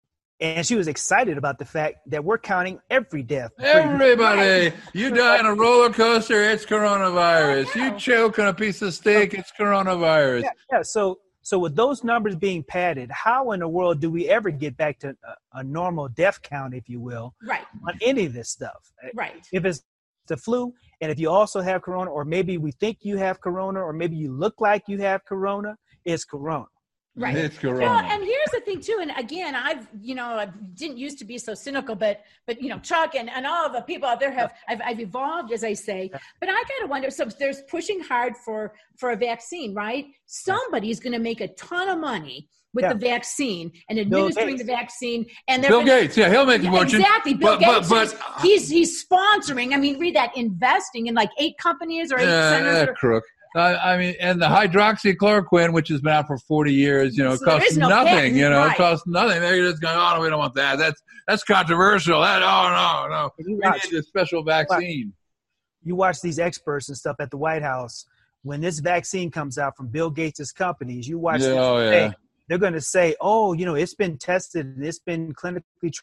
and she was excited about the fact that we're counting every death. Everybody, you die on a roller coaster, it's coronavirus. You choke on a piece of steak, it's coronavirus. Yeah, yeah. So, so with those numbers being padded, how in the world do we ever get back to a, a normal death count, if you will, right. on any of this stuff? Right. If it's the flu. And if you also have corona, or maybe we think you have corona, or maybe you look like you have corona, it's corona. Right. It's corona. Well, and here's the thing too. And again, I've, you know, I didn't used to be so cynical, but, but, you know, Chuck and, and all of the people out there have, I've, I've evolved, as I say, but I got to wonder, so there's pushing hard for, for a vaccine, right? Somebody's going to make a ton of money with yeah. the vaccine and administering the vaccine. And Bill gonna, Gates, yeah, he'll make a fortune. Exactly. Bill but, Gates, but, but, he's, he's sponsoring. I mean, read that, investing in like eight companies or eight uh, centers. Uh, crook. Uh, I mean, and the hydroxychloroquine, which has been out for forty years, you know, so costs no nothing. patent, You know, right. it costs nothing. They're just going, oh, no, we don't want that. That's that's controversial. That oh no, no, we watch, need a special vaccine. You watch these experts and stuff at the White House. When this vaccine comes out from Bill Gates' companies, you watch. Yeah, them oh, say, yeah. They're going to say, "Oh, you know, it's been tested and it's been clinically."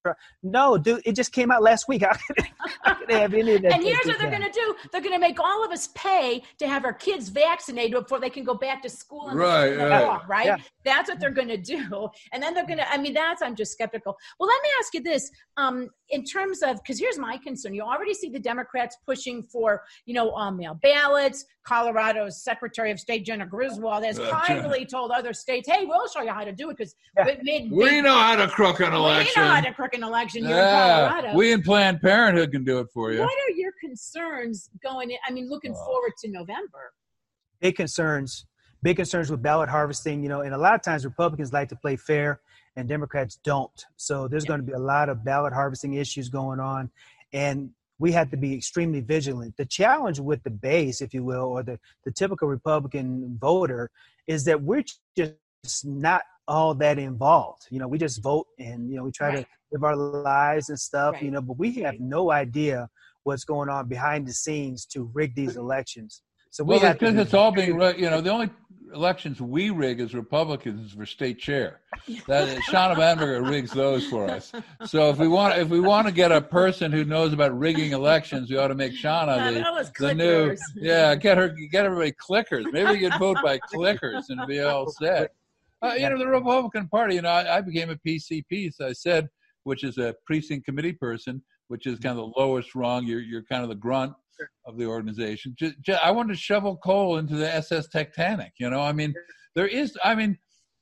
No, dude, it just came out last week. How could they, how could they have any of that? And here's what they're going to do. They're going to make all of us pay to have our kids vaccinated before they can go back to school. And right, the right. law, right? Yeah. That's what they're going to do. And then they're going to, I mean, that's, I'm just skeptical. Well, let me ask you this. Um, in terms of, because here's my concern. You already see the Democrats pushing for, you know, um, mail ballots. Colorado's Secretary of State, Jenna Griswold, has Uh, kindly told other states, hey, we'll show you how to do it because Yeah. we made We big- know how to crook an election. We know how to crook an election here Yeah, in Colorado. we in Planned Parenthood can do it for you. What are your concerns going in? I mean, looking Oh. forward to November. Big concerns, big concerns with ballot harvesting, you know, and a lot of times Republicans like to play fair and Democrats don't. So there's Yeah. going to be a lot of ballot harvesting issues going on. And we have to be extremely vigilant. The challenge with the base, if you will, or the, the typical Republican voter is that we're just not all that involved. You know, we just vote and, you know, we try Right. to live our lives and stuff, Right. you know, but we have Right. no idea what's going on behind the scenes to rig these elections. So we Well, have because to be it's all being, re- you know, the only elections we rig as Republicans is for state chair. That Shauna Vanberger rigs those for us. So if we want, if we want to get a person who knows about rigging elections, we ought to make Shauna Uh, the, that was the new, clickers. yeah, get her, get everybody clickers. Maybe we could vote by clickers and be all set. Uh, you know, the Republican Party. You know, I, I became a P C P, as I said, which is a precinct committee person, which is kind of the lowest rung. You're you're kind of the grunt of the organization. Just, just, I wanted to shovel coal into the S S Titanic. You know, I mean, there is. I mean,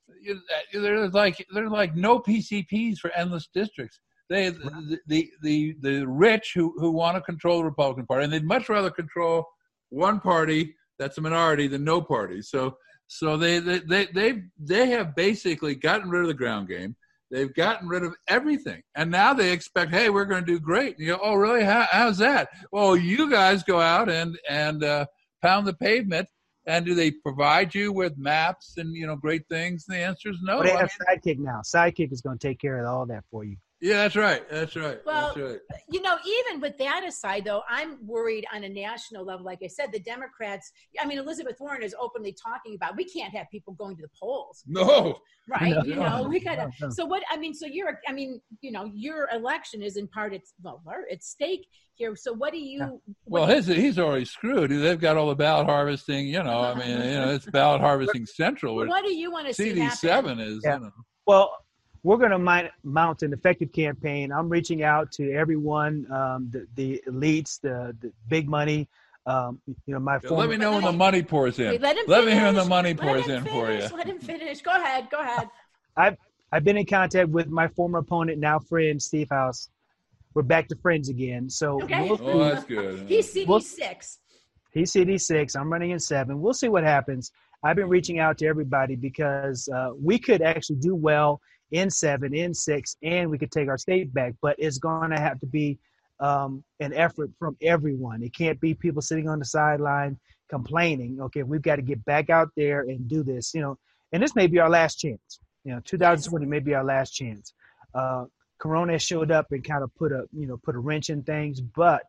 there's like there's like no P C Ps for endless districts. They the the the, the rich who who want to control the Republican Party, and they'd much rather control one party that's a minority than no party. So so they they they they, they have basically gotten rid of the ground game. They've gotten rid of everything. And now they expect, hey, we're going to do great. And you go, oh, really? How, how's that? Well, you guys go out and, and uh, pound the pavement. And do they provide you with maps and, you know, great things? And the answer is no. Well, they I have mean, Sidekick now. Sidekick is going to take care of all that for you. yeah, that's right. That's right. Well, that's right. you know, even with that aside, though, I'm worried on a national level. Like I said, the Democrats, I mean, Elizabeth Warren is openly talking about we can't have people going to the polls. No. Right. No, you know, no, we got to. no, no. So what, I mean, so you're, I mean, you know, your election is in part, it's, well, it's stake here. So what do you. What Well, do you- his, he's already screwed. They've got all the ballot harvesting, you know, I mean, you know, it's ballot harvesting central. where what do you want to see C D happen? seven is, Yeah. you know. Well, we're going to mount an effective campaign. I'm reaching out to everyone, um, the, the elites, the, the big money. Um, you know, my Yeah, former, let me know when the money pours in. Wait, let him Let me hear when the finish. money Let pours him in for you. finish. Let him finish. Go ahead. Go ahead. I've I've been in contact with my former opponent, now friend Steve House. We're back to friends again. So Okay. we'll Oh, see. that's good. He's C D six. He's C D six. I'm running in seven. We'll see what happens. I've been reaching out to everybody because uh, we could actually do well in seven, in six, and we could take our state back. But it's going to have to be um, an effort from everyone. It can't be people sitting on the sideline complaining. Okay, we've got to get back out there and do this. You know, and this may be our last chance. You know, two thousand twenty may be our last chance. Uh, Corona showed up and kind of put a you know put a wrench in things, but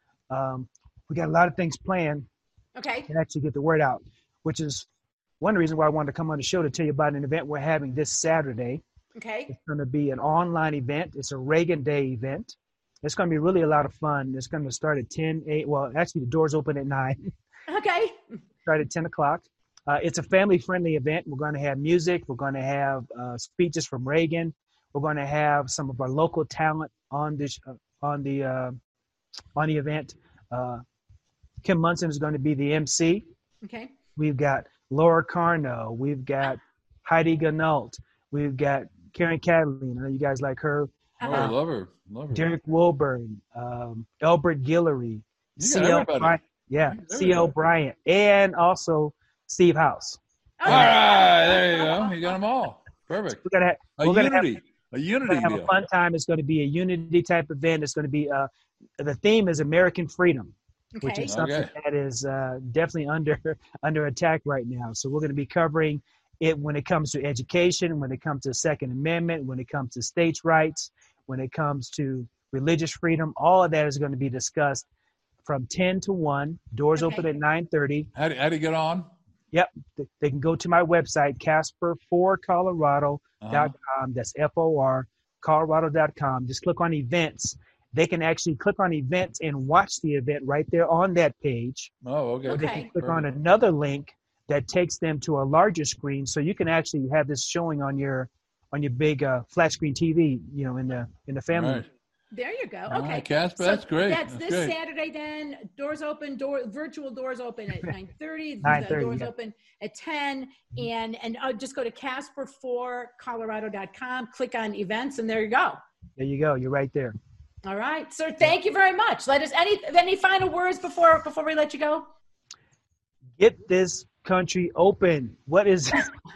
um, we got a lot of things planned Okay. to actually get the word out, which is one reason why I wanted to come on the show to tell you about an event we're having this Saturday. Okay. It's going to be an online event. It's a Reagan Day event. It's going to be really a lot of fun. It's going to start at ten, eight. Well, actually, the doors open at nine. Okay. Start at ten o'clock. Uh, it's a family-friendly event. We're going to have music. We're going to have uh, speeches from Reagan. We're going to have some of our local talent on this uh, on the uh, on the event. Uh, Kim Munson is going to be the M C. Okay. We've got Laura Carno. We've got Heidi Ganault. We've got Karen Catalina. I know you guys like her. Oh, Uh-huh. I love her. Love her. Derek Wilburn, um, Elbert Guillory, You got C L everybody. Bryant, yeah, There C we L go. Bryant, and also Steve House. Okay. All right, there you go. You got them all. Perfect. We're gonna have, A we're gonna have, unity. A we're unity gonna have deal. a fun time. It's going to be a unity type event. It's going to be uh, the theme is American freedom, which Okay. is something Okay. that is uh, definitely under under attack right now. So we're going to be covering it when it comes to education, when it comes to Second Amendment, when it comes to states' rights, when it comes to religious freedom. All of that is going to be discussed from ten to one. Doors Okay. open at nine thirty. How do, how do you get on? Yep. Th- They can go to my website, casper for colorado dot com. Uh-huh. That's F O R, colorado dot com. Just click on events. They can actually click on events and watch the event right there on that page. Oh, okay. Or they Okay. can click on Perfect. another link that takes them to a larger screen, so you can actually have this showing on your on your big uh, flat screen T V, you know, in the in the family. All right. There you go. All Okay. right, Casper, So that's great. That's, That's this great. Saturday then. Doors open, door virtual doors open at nine thirty. nine The thirty, doors yeah. open at ten. And and uh, just go to casper for colorado dot com, click on events, and there you go. There you go. You're right there. All right. Sir, thank you very much. Let us any any final words before before we let you go? Get this country open. What is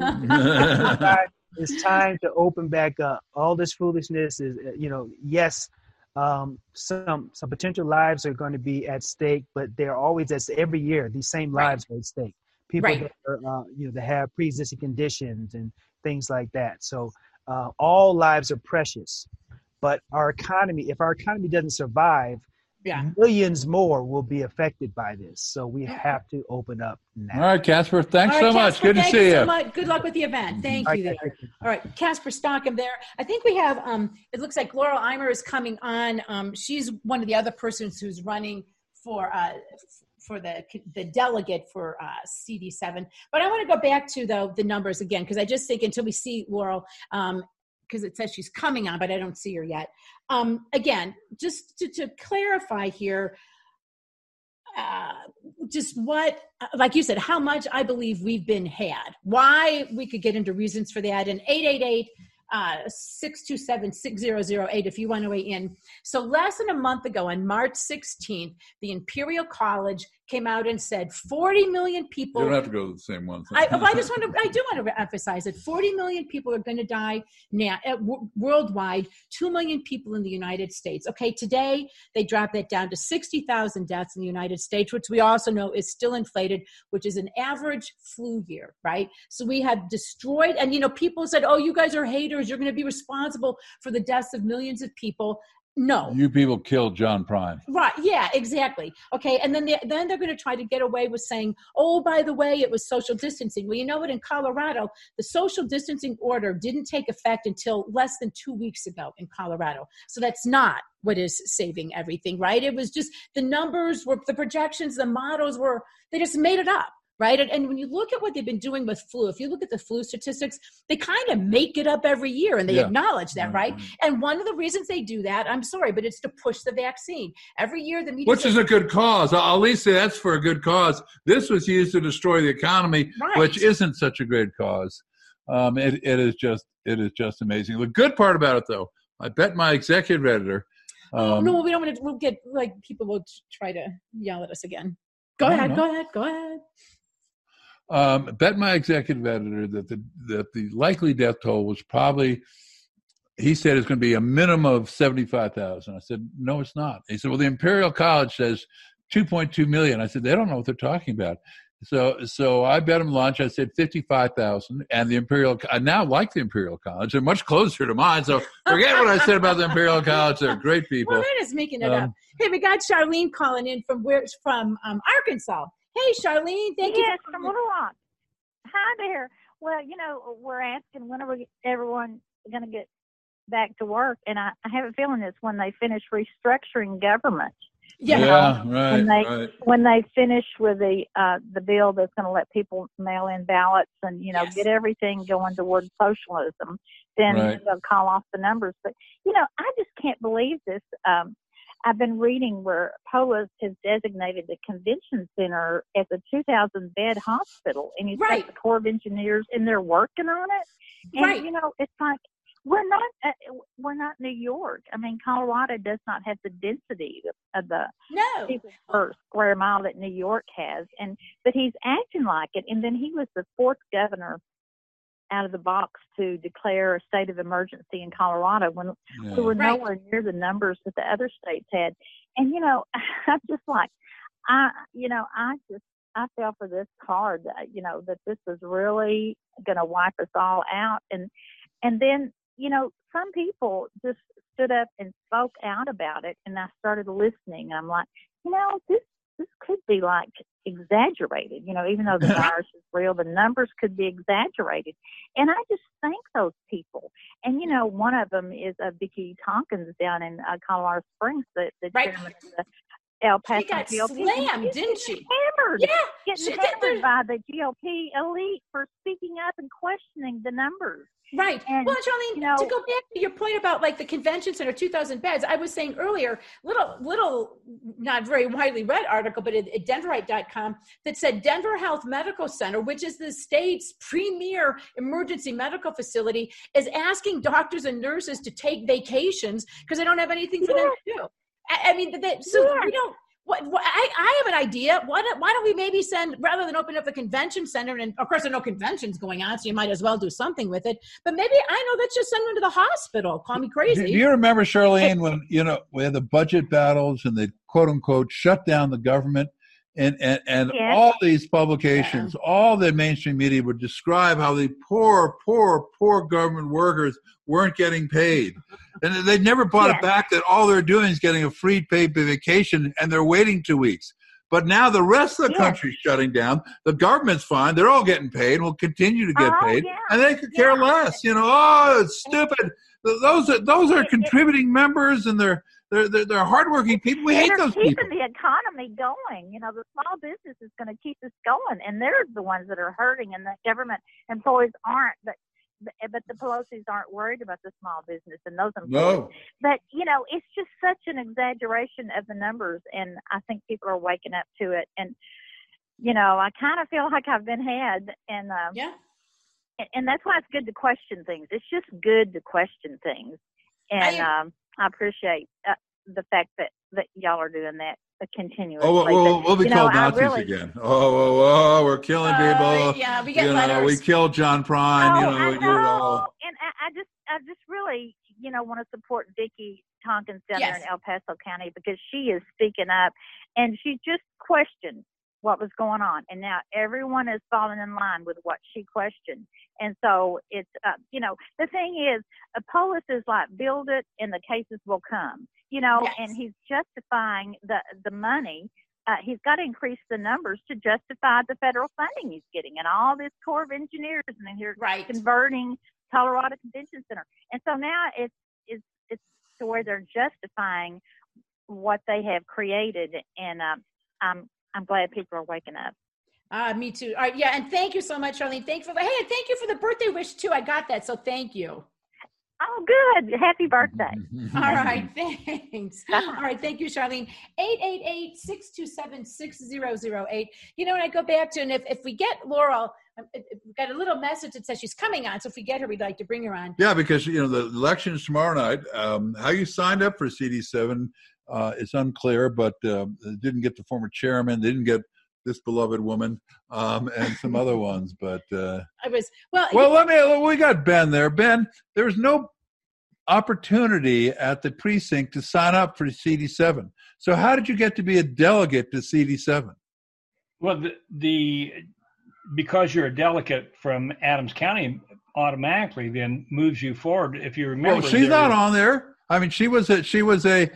it's time to open back up. All this foolishness is, uh, you know, yes, um, some some potential lives are going to be at stake, but they're always at every year. These same Right. lives are at stake. People Right. that are, uh, you know, that have pre-existing conditions and things like that. So uh, all lives are precious. But our economy, if our economy doesn't survive, Yeah. millions more will be affected by this. So we Yeah. have to open up now. All right, Casper. Thanks All right, so much. Casper, Good to thank see you. So you. much. Good luck with the event. Thank All you right, there. thank you. All right, Casper Stockham there. I think we have, um, it looks like Laurel Eimer is coming on. Um, she's one of the other persons who's running for uh, for the the delegate for uh, C D seven. But I want to go back to, though, the numbers again, because I just think until we see Laurel, um, because it says she's coming on, but I don't see her yet. Um, again, just to, to clarify here, uh, just what, like you said, how much I believe we've been had. Why, we could get into reasons for that. And eight eight eight, six two seven, six zero zero eight if you want to weigh in. So less than a month ago, on March sixteenth, the Imperial College came out and said forty million people. You don't have to go to the same one. I, well, I just want to, I do want to emphasize that forty million people are going to die now uh, w- worldwide, two million people in the United States. Okay, today they dropped that down to sixty thousand deaths in the United States, which we also know is still inflated, which is an average flu year, right? So we have destroyed, and you know, people said, oh, you guys are haters. You're going to be responsible for the deaths of millions of people. No. You people killed John Prine. Right. Yeah, exactly. Okay. And then they, then they're going to try to get away with saying, oh, by the way, it was social distancing. Well, you know what? In Colorado, the social distancing order didn't take effect until less than two weeks ago in Colorado. So that's not what is saving everything, right? It was just the numbers were, the projections, the models were, they just made it up. Right. And, and when you look at what they've been doing with flu, if you look at the flu statistics, they kind of make it up every year and they Yeah. acknowledge that. Right. Mhm. And one of the reasons they do that, I'm sorry, but it's to push the vaccine. Every year, the media. Which is a good cause. I'll at least say that's for a good cause. This was used to destroy the economy, Right. which isn't such a great cause. Um, it, it is just it is just amazing. The good part about it, though, I bet my executive editor. Oh, Um, no, we don't want to. We'll get like people will try to yell at us again. Go I don't ahead. know. Go ahead. Go ahead. Um, bet my executive editor that the that the likely death toll was probably, he said it's going to be a minimum of seventy-five thousand. I said, no, it's not. He said, well, the Imperial College says two point two million. I said, they don't know what they're talking about. So so I bet him lunch. I said fifty-five thousand. And the Imperial, I now like the Imperial College. They're much closer to mine. So forget what I said about the Imperial College. They're great people. Well, they're just making it Um, up. Hey, we got Charlene calling in from where? From um, Arkansas. Hey, Charlene. Thank you. Yes, for from calling. Little Rock. Hi there. Well, you know, we're asking when are we, everyone going to get back to work, and I, I have a feeling it's when they finish restructuring government. Yeah. Yeah, right, when they right. when they finish with the uh, the bill that's going to let people mail in ballots and you know Yes. get everything going toward socialism, then Right. they'll call off the numbers. But you know, I just can't believe this. Um, I've been reading where Polis has designated the convention center as a two thousand bed hospital, and he's Right. got the Corps of Engineers, and they're working on it. And Right. you know, it's like we're not uh, we're not New York. I mean, Colorado does not have the density of the No. people per square mile that New York has, and but he's acting like it. And then he was the fourth governor out of the box to declare a state of emergency in Colorado when Yeah. we were Right. nowhere near the numbers that the other states had. And you know, I'm just like, I, you know, I just I fell for this card. That, you know, that this is really going to wipe us all out. And and then you know, some people just stood up and spoke out about it, and I started listening. And I'm like, you know, this this could be like exaggerated, you know, even though the virus is real, the numbers could be exaggerated. And I just thank those people. And, you know, one of them is uh, Vicki Tompkins down in uh, Colorado Springs, the, the Right. chairman of the El Paso She got G O P. slammed, She's didn't she? Hammered. Yeah. Getting She did. hammered by the G O P elite for speaking up and questioning the numbers. Right. And, well, Charlene, you know, to go back to your point about like the convention center, two thousand beds, I was saying earlier, little, little, not very widely read article, but at, at Denverite dot com that said Denver Health Medical Center, which is the state's premier emergency medical facility, is asking doctors and nurses to take vacations because they don't have anything for yeah. them to do. I, I mean, they, so yeah. we don't. What, what, I, I have an idea. Why don't, why don't we maybe send, rather than open up the convention center, and of course there are no conventions going on, so you might as well do something with it. But maybe, I know, let's just send them to the hospital. Call me crazy. Do you remember, Charlene, when, you know, we had the budget battles and they, quote unquote, shut down the government? And and, and Yes. all these publications, yeah. all the mainstream media would describe how the poor, poor, poor government workers weren't getting paid. And they never brought yes. it back that all they're doing is getting a free paid vacation and they're waiting two weeks. But now the rest of the yes. country's shutting down. The government's fine. They're all getting paid and will continue to get oh, paid. Yeah. And they could care yeah. less. You know, oh, it's stupid. Those are, those are contributing members, and they're They're, they're, they're hardworking people. We hate they're those keeping people. the economy going. You know, the small business is going to keep us going, and they're the ones that are hurting, and the government employees aren't. But but the Pelosi's aren't worried about the small business and those employees. No. But, you know, it's just such an exaggeration of the numbers, and I think people are waking up to it. And, you know, I kind of feel like I've been had, and um, yeah. and that's why it's good to question things. It's just good to question things. And I, um, I appreciate uh, the fact that, that y'all are doing that continuously. Oh, we'll, we'll, we'll be you called know, Nazis really, again. Oh, oh, oh, we're killing uh, people. Yeah, we get you letters. know, we killed John Prine. Oh, you know, I we do know. it all. And I, I just, I just really, you know, want to support Vicki Tompkins down yes. there in El Paso County, because she is speaking up, and she just questioned what was going on, and now everyone is falling in line with what she questioned. And so it's, uh, you know, the thing is, a Polis is like, build it and the cases will come, you know, yes. and he's justifying the, the money. Uh, he's got to increase the numbers to justify the federal funding he's getting, and all this Corps of Engineers, and then here right. converting Colorado Convention Center. And so now it's, it's, it's to where they're justifying what they have created. And um, I'm, I'm glad people are waking up. Uh, me too. All right, yeah, and thank you so much, Charlene. Thanks for the, hey, thank you for the birthday wish too. I got that, so thank you. Oh, good. Happy birthday. All right, thanks. All right, thank you, Charlene. eight eight eight, six two seven, six zero zero eight. You know, when I go back to, and if, if we get Laurel, we've got a little message that says she's coming on, so if we get her, we'd like to bring her on. Yeah, because, you know, the election is tomorrow night. Um, how you signed up for C D seven uh, is unclear, but uh, they didn't get the former chairman. They didn't get this beloved woman um, and some other ones. But uh, I was, well, well, let me, we got Ben there. Ben, there's no opportunity at the precinct to sign up for C D seven. So how did you get to be a delegate to C D seven? Well, the, the because you're a delegate from Adams County automatically then moves you forward. If you remember, well, she's not on there. I mean, she was a, she was a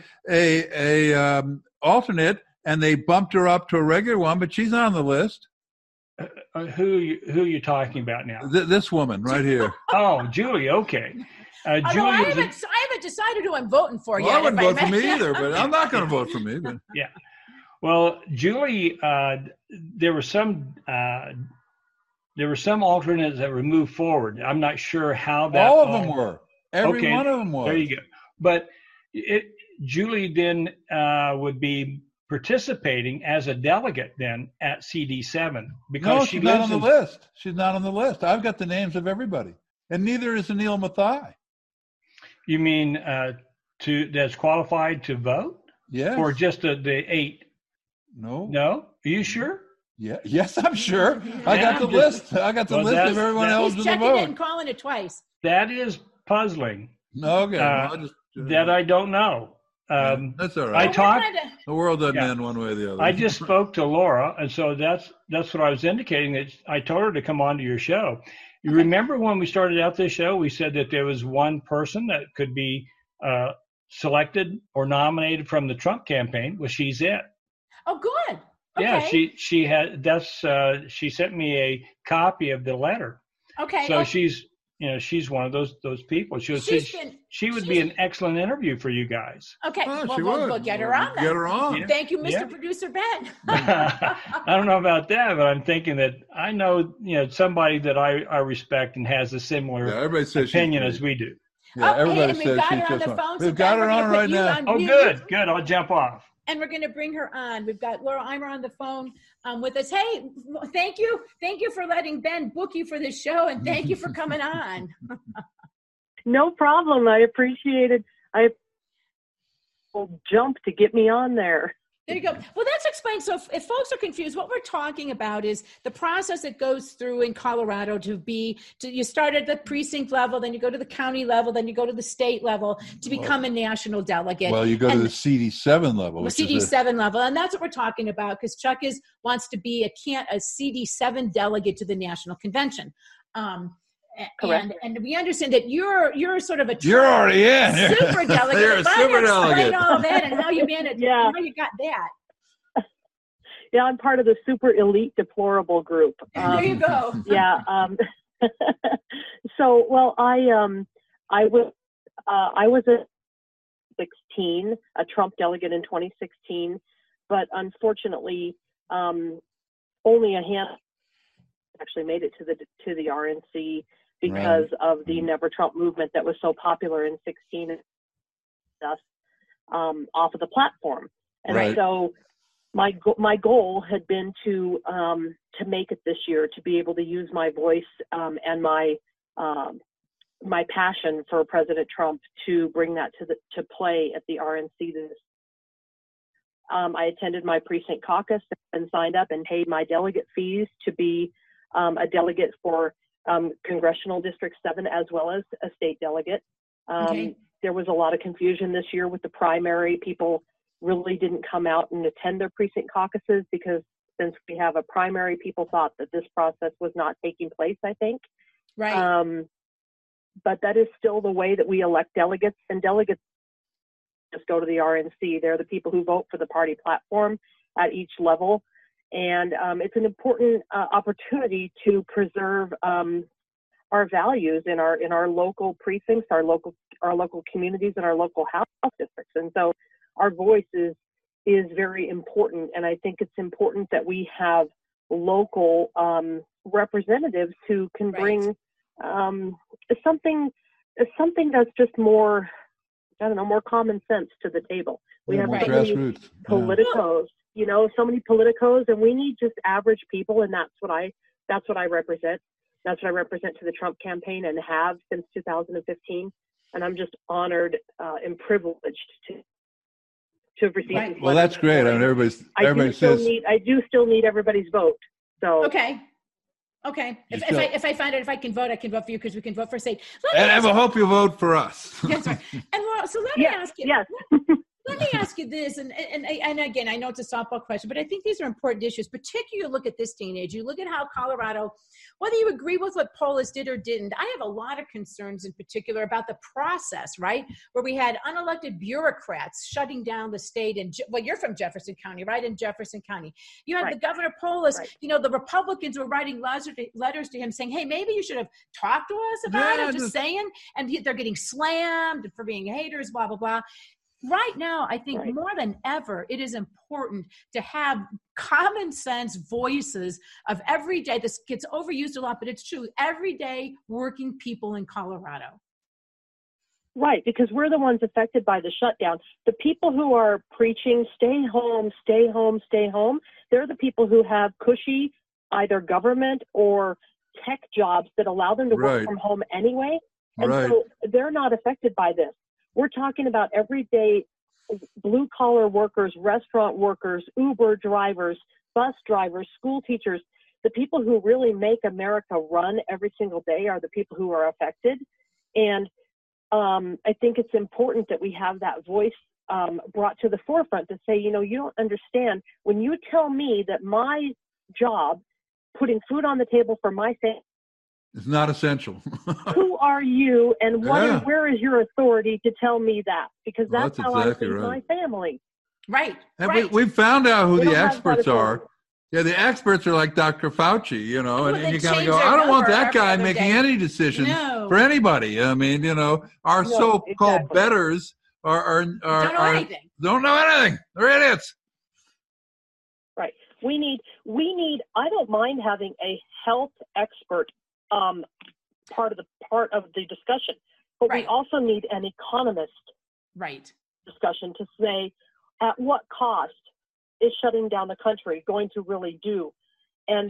a a um, alternate, and they bumped her up to a regular one, but she's not on the list. Uh, who who are you talking about now? Th- this woman right here. Oh, Julie. Okay. Uh, Although Julie I was haven't, a, I haven't decided who I'm voting for well, yet. I wouldn't if vote I for may. me either, but I'm not going to vote for me. But. Yeah. Well, Julie, uh, there were some uh, there were some alternates that were moved forward. I'm not sure how that all of them were. Every okay, one of them was. There you go. But it, Julie then uh, would be participating as a delegate then at C D seven because no, she she's not lives on the in, list. She's not on the list. I've got the names of everybody, and neither is Anil Mathai. You mean uh, to that's qualified to vote? Yes. Or just the, the eight? No. No? Are you sure? Yeah. Yes, I'm sure. I Yeah, got the I'm just- list. I got the Well, list that's- of everyone that- else He's to checking it vote. and calling it twice. That is puzzling. Okay. Uh, well, I'll just, uh, That I don't know. Um, that's all I right. We're talked. kinda- The world doesn't Yeah. end one way or the other. I just spoke to Laura, and so that's that's what I was indicating. That I told her to come on to your show. You Okay. remember when we started out this show, we said that there was one person that could be uh, selected or nominated from the Trump campaign. Well, she's it. Oh, good. Yeah, Okay. she she had that's uh, she sent me a copy of the letter. Okay. So oh, she's you know she's one of those those people. She was she's she, been- she would she's- be an excellent interview for you guys. Okay. Oh, well, she we'll, would. we'll get her We'll on then. Get her on. Yeah. Thank you, Mister Yeah. Producer Ben. I don't know about that, but I'm thinking that I know, you know, somebody that I, I respect and has a similar Yeah, everybody says she's opinion great. as we do. Yeah, Okay, everybody and we've says got she's her on just the one. phone, so We've got Ben, her we're on gonna right put you now. on Oh, mute. good, good. I'll jump off. And we're going to bring her on. We've got Laura Eimer on the phone um, with us. Hey, thank you. Thank you for letting Ben book you for this show, and thank you for coming on. No problem. I appreciate it. I will jump to get me on there. There you go. Well, that's explained. So if, if folks are confused, what we're talking about is the process that goes through in Colorado to be, to you start at the precinct level, then you go to the county level, then you go to the state level to become a national delegate. Well, you go to And- the C D seven level, the which C D is a, seven level, and that's what we're talking about because Chuck is wants to be a can't a C D seven delegate to the national convention. Um, a- Correct. and and we understand that you're you're sort of a you're already in. super delegate. You're a If I super had explained delegate. all that and how you managed, Yeah. how you got that. Yeah, I'm part of the super elite deplorable group. there you Um, go. yeah. Um, so, well, I um, I was uh, I was a sixteen, a Trump delegate in twenty sixteen, but unfortunately, um, only a hand actually made it to the to the R N C because of the Never Trump movement that was so popular in sixteen and us um, off of the platform. And Right. so my go- my goal had been to um, to make it this year, to be able to use my voice um, and my um, my passion for President Trump to bring that to the to play at the R N C this. Um, I attended my precinct caucus and signed up and paid my delegate fees to be um, a delegate for um, Congressional District seven as well as a state delegate. Um, Okay. There was a lot of confusion this year with the primary. People really didn't come out and attend their precinct caucuses because since we have a primary, people thought that this process was not taking place, I think. Right. Um, but that is still the way that we elect delegates, and delegates just go to the R N C. They're the people who vote for the party platform at each level. And um, it's an important uh, opportunity to preserve um, our values in our in our local precincts, our local our local communities, and our local house districts. And so our voice is is very important. And I think it's important that we have local um, representatives who can Right. bring um, something something that's just more, I don't know, more common sense to the table. We Yeah, have more so many grassroots. Yeah. politicos, you know, so many politicos, and we need just average people, and that's what I that's what I represent. That's what I represent to the Trump campaign and have since two thousand fifteen. And I'm just honored uh, and privileged to to have received. Right. this Well, letter that's great. I mean, tonight. everybody's I do everybody still says. need I do still need everybody's vote. So Okay. Okay. If, You if I still- if I find out if I can vote, I can vote for you because we can vote for state. Let me And I ask- will hope you vote for us. That's right. And Laura, so let me yes, ask you. yes. Let me ask you this, and, and and again, I know it's a softball question, but I think these are important issues, particularly you look at this day and age. You look at how Colorado, whether you agree with what Polis did or didn't, I have a lot of concerns in particular about the process, right? Where we had unelected bureaucrats shutting down the state. And well, you're from Jefferson County, right? In Jefferson County. You had Right. the Governor Polis, Right. you know, the Republicans were writing letters to, letters to him saying, hey, maybe you should have talked to us about Yeah, it, just, just- saying. And he- they're getting slammed for being haters, blah, blah, blah. Right now, I think Right. more than ever, it is important to have common sense voices of everyday, this gets overused a lot, but it's true, everyday working people in Colorado. Right, because we're the ones affected by the shutdown. The people who are preaching, stay home, stay home, stay home, they're the people who have cushy either government or tech jobs that allow them to Right. work from home anyway. And Right. so they're not affected by this. We're talking about everyday blue-collar workers, restaurant workers, Uber drivers, bus drivers, school teachers. The people who really make America run every single day are the people who are affected. And um, I think it's important that we have that voice um, brought to the forefront to say, you know, you don't understand. When you tell me that my job, putting food on the table for my family, It's not essential. who are you and what Yeah. is, where is your authority to tell me that? Because Well, that's, that's how exactly I feed right. my family. Right. And right. we, we found out who We the don't have experts that are. ability. Yeah, the experts are like Doctor Fauci, you know, and, Well, and you they kind of change go, their I don't want number that every guy other making day. any decisions No. for anybody. I mean, you know, our No, so-called exactly. betters are, are, are, Don't know are anything. don't know anything. They're idiots. Right. We need, we need, I don't mind having a health expert um, part of the part of the discussion, but Right. we also need an economist Right. discussion to say, at what cost is shutting down the country going to really do? And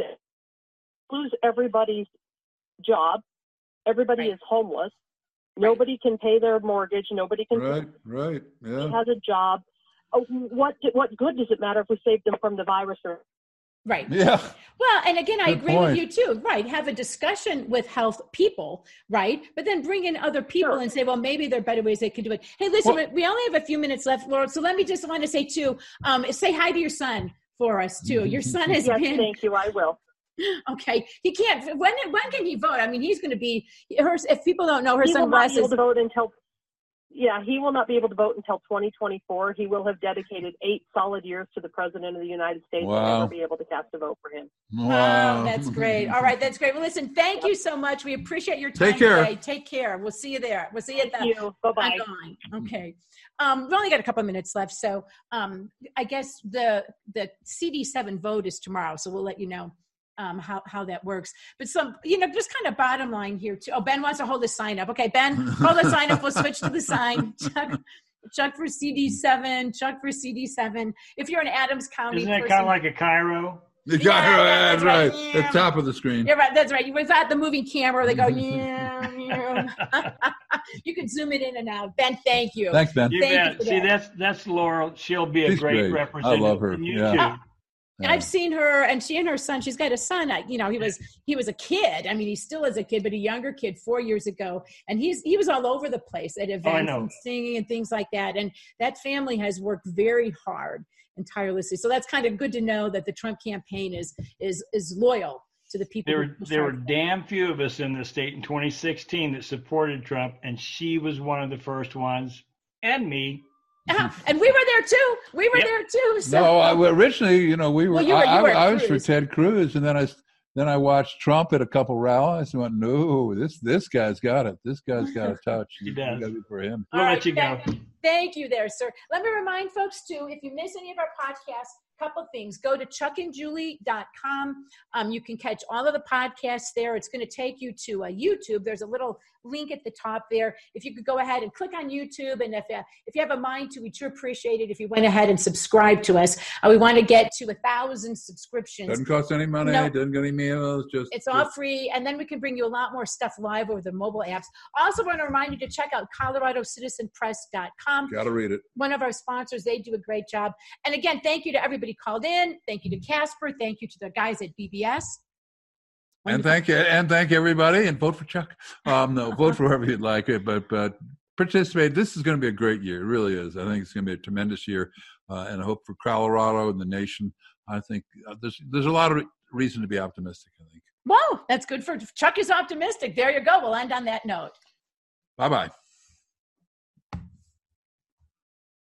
lose everybody's job. Everybody Right. is homeless. Nobody can pay their mortgage. Nobody can Right, right, yeah. has a job. Oh, what what good does it matter if we save them from the virus? Or Right. Yeah. Well, and again, I Good agree point. with you too. Right. Have a discussion with health people, right? But then bring in other people Sure. and say, well, maybe there are better ways they can do it. Hey, listen, Well- we- we only have a few minutes left, Laura. So let me just want to say too, um, say hi to your son for us too. Your son has yes, been thank you. I will. okay. He can't. When when can he vote? I mean, he's going to be her. If people don't know, her He will son not Wes be able is to vote until. Yeah, he will not be able to vote until twenty twenty-four. He will have dedicated eight solid years to the president of the United States Wow. and never be able to cast a vote for him. Wow, that's great. All right, that's great. Well, listen, thank you so much. We appreciate your time Take care. today. Take care. We'll see you there. We'll see you at the Thank you. Bye-bye. I'm going. Okay. Um, we've only got a couple of minutes left, so um, I guess the the C D seven vote is tomorrow, so we'll let you know um, how how that works. But some, you know, just kind of bottom line here too. Oh, Ben wants to hold the sign up. Okay, Ben, hold the sign up. We'll switch to the sign. Chuck, Chuck for C D seven. Chuck for C D seven. If you're in Adams County, Isn't that person- kind of like a Cairo? The Yeah, guy, that's that's right. right. Yeah. The top of the screen. You're right. That's right. You was at the moving camera. They go, yeah, yeah. You can zoom it in and out. Ben, thank you. Thanks, Ben. You Thank you bet. for See, that. that's that's Laurel. She'll be a She's great, great. I representative. love her. And you Yeah. too. Uh, Yeah. I've seen her, and she and her son. She's got a son. uh, You know, he was he was a kid. I mean, he still is a kid, but a younger kid four years ago, and he's he was all over the place at events know. and singing and things like that. And that family has worked very hard and tirelessly. So that's kind of good to know that the Trump campaign is is is loyal to the people. There, who there were started. damn few of us in the state in twenty sixteen that supported Trump, and she was one of the first ones, and me. Uh-huh. And we were there too. We were Yep. there too. So. No, I, well, originally, you know, we were. Well, you were- you I, were I, I was for Cruz. Ted Cruz, and then I then I watched Trump at a couple rallies and went, "No, this this guy's got it. This guy's got a touch. He You does. got to be for him." We'll All let right, you go. thank- Thank you there, sir. Let me remind folks, too, if you miss any of our podcasts, couple things. Go to chuck and julie dot com. Um, you can catch all of the podcasts there. It's going to take you to uh, YouTube. There's a little link at the top there. If you could go ahead and click on YouTube, and if uh, if you have a mind to, we'd sure appreciate it if you went ahead and subscribe to us. Uh, we want to get to a thousand subscriptions. Doesn't cost any money. No. Doesn't get any meals. Just It's all just- free, and then we can bring you a lot more stuff live over the mobile apps. Also want to remind you to check out colorado citizen press dot com. Got to read it. One of our sponsors. They do a great job. And again, thank you to everybody called in. Thank you to Casper. Thank you to the guys at B B S. And thank you, and thank everybody, and vote for Chuck. Um, no, vote for whoever you'd like it, but but participate. This is going to be a great year. It really is. I think it's going to be a tremendous year, uh, and I hope for Colorado and the nation. I think uh, there's there's a lot of reason to be optimistic. I think. Wow, that's good for Chuck is optimistic. There you go. We'll end on that note. Bye bye.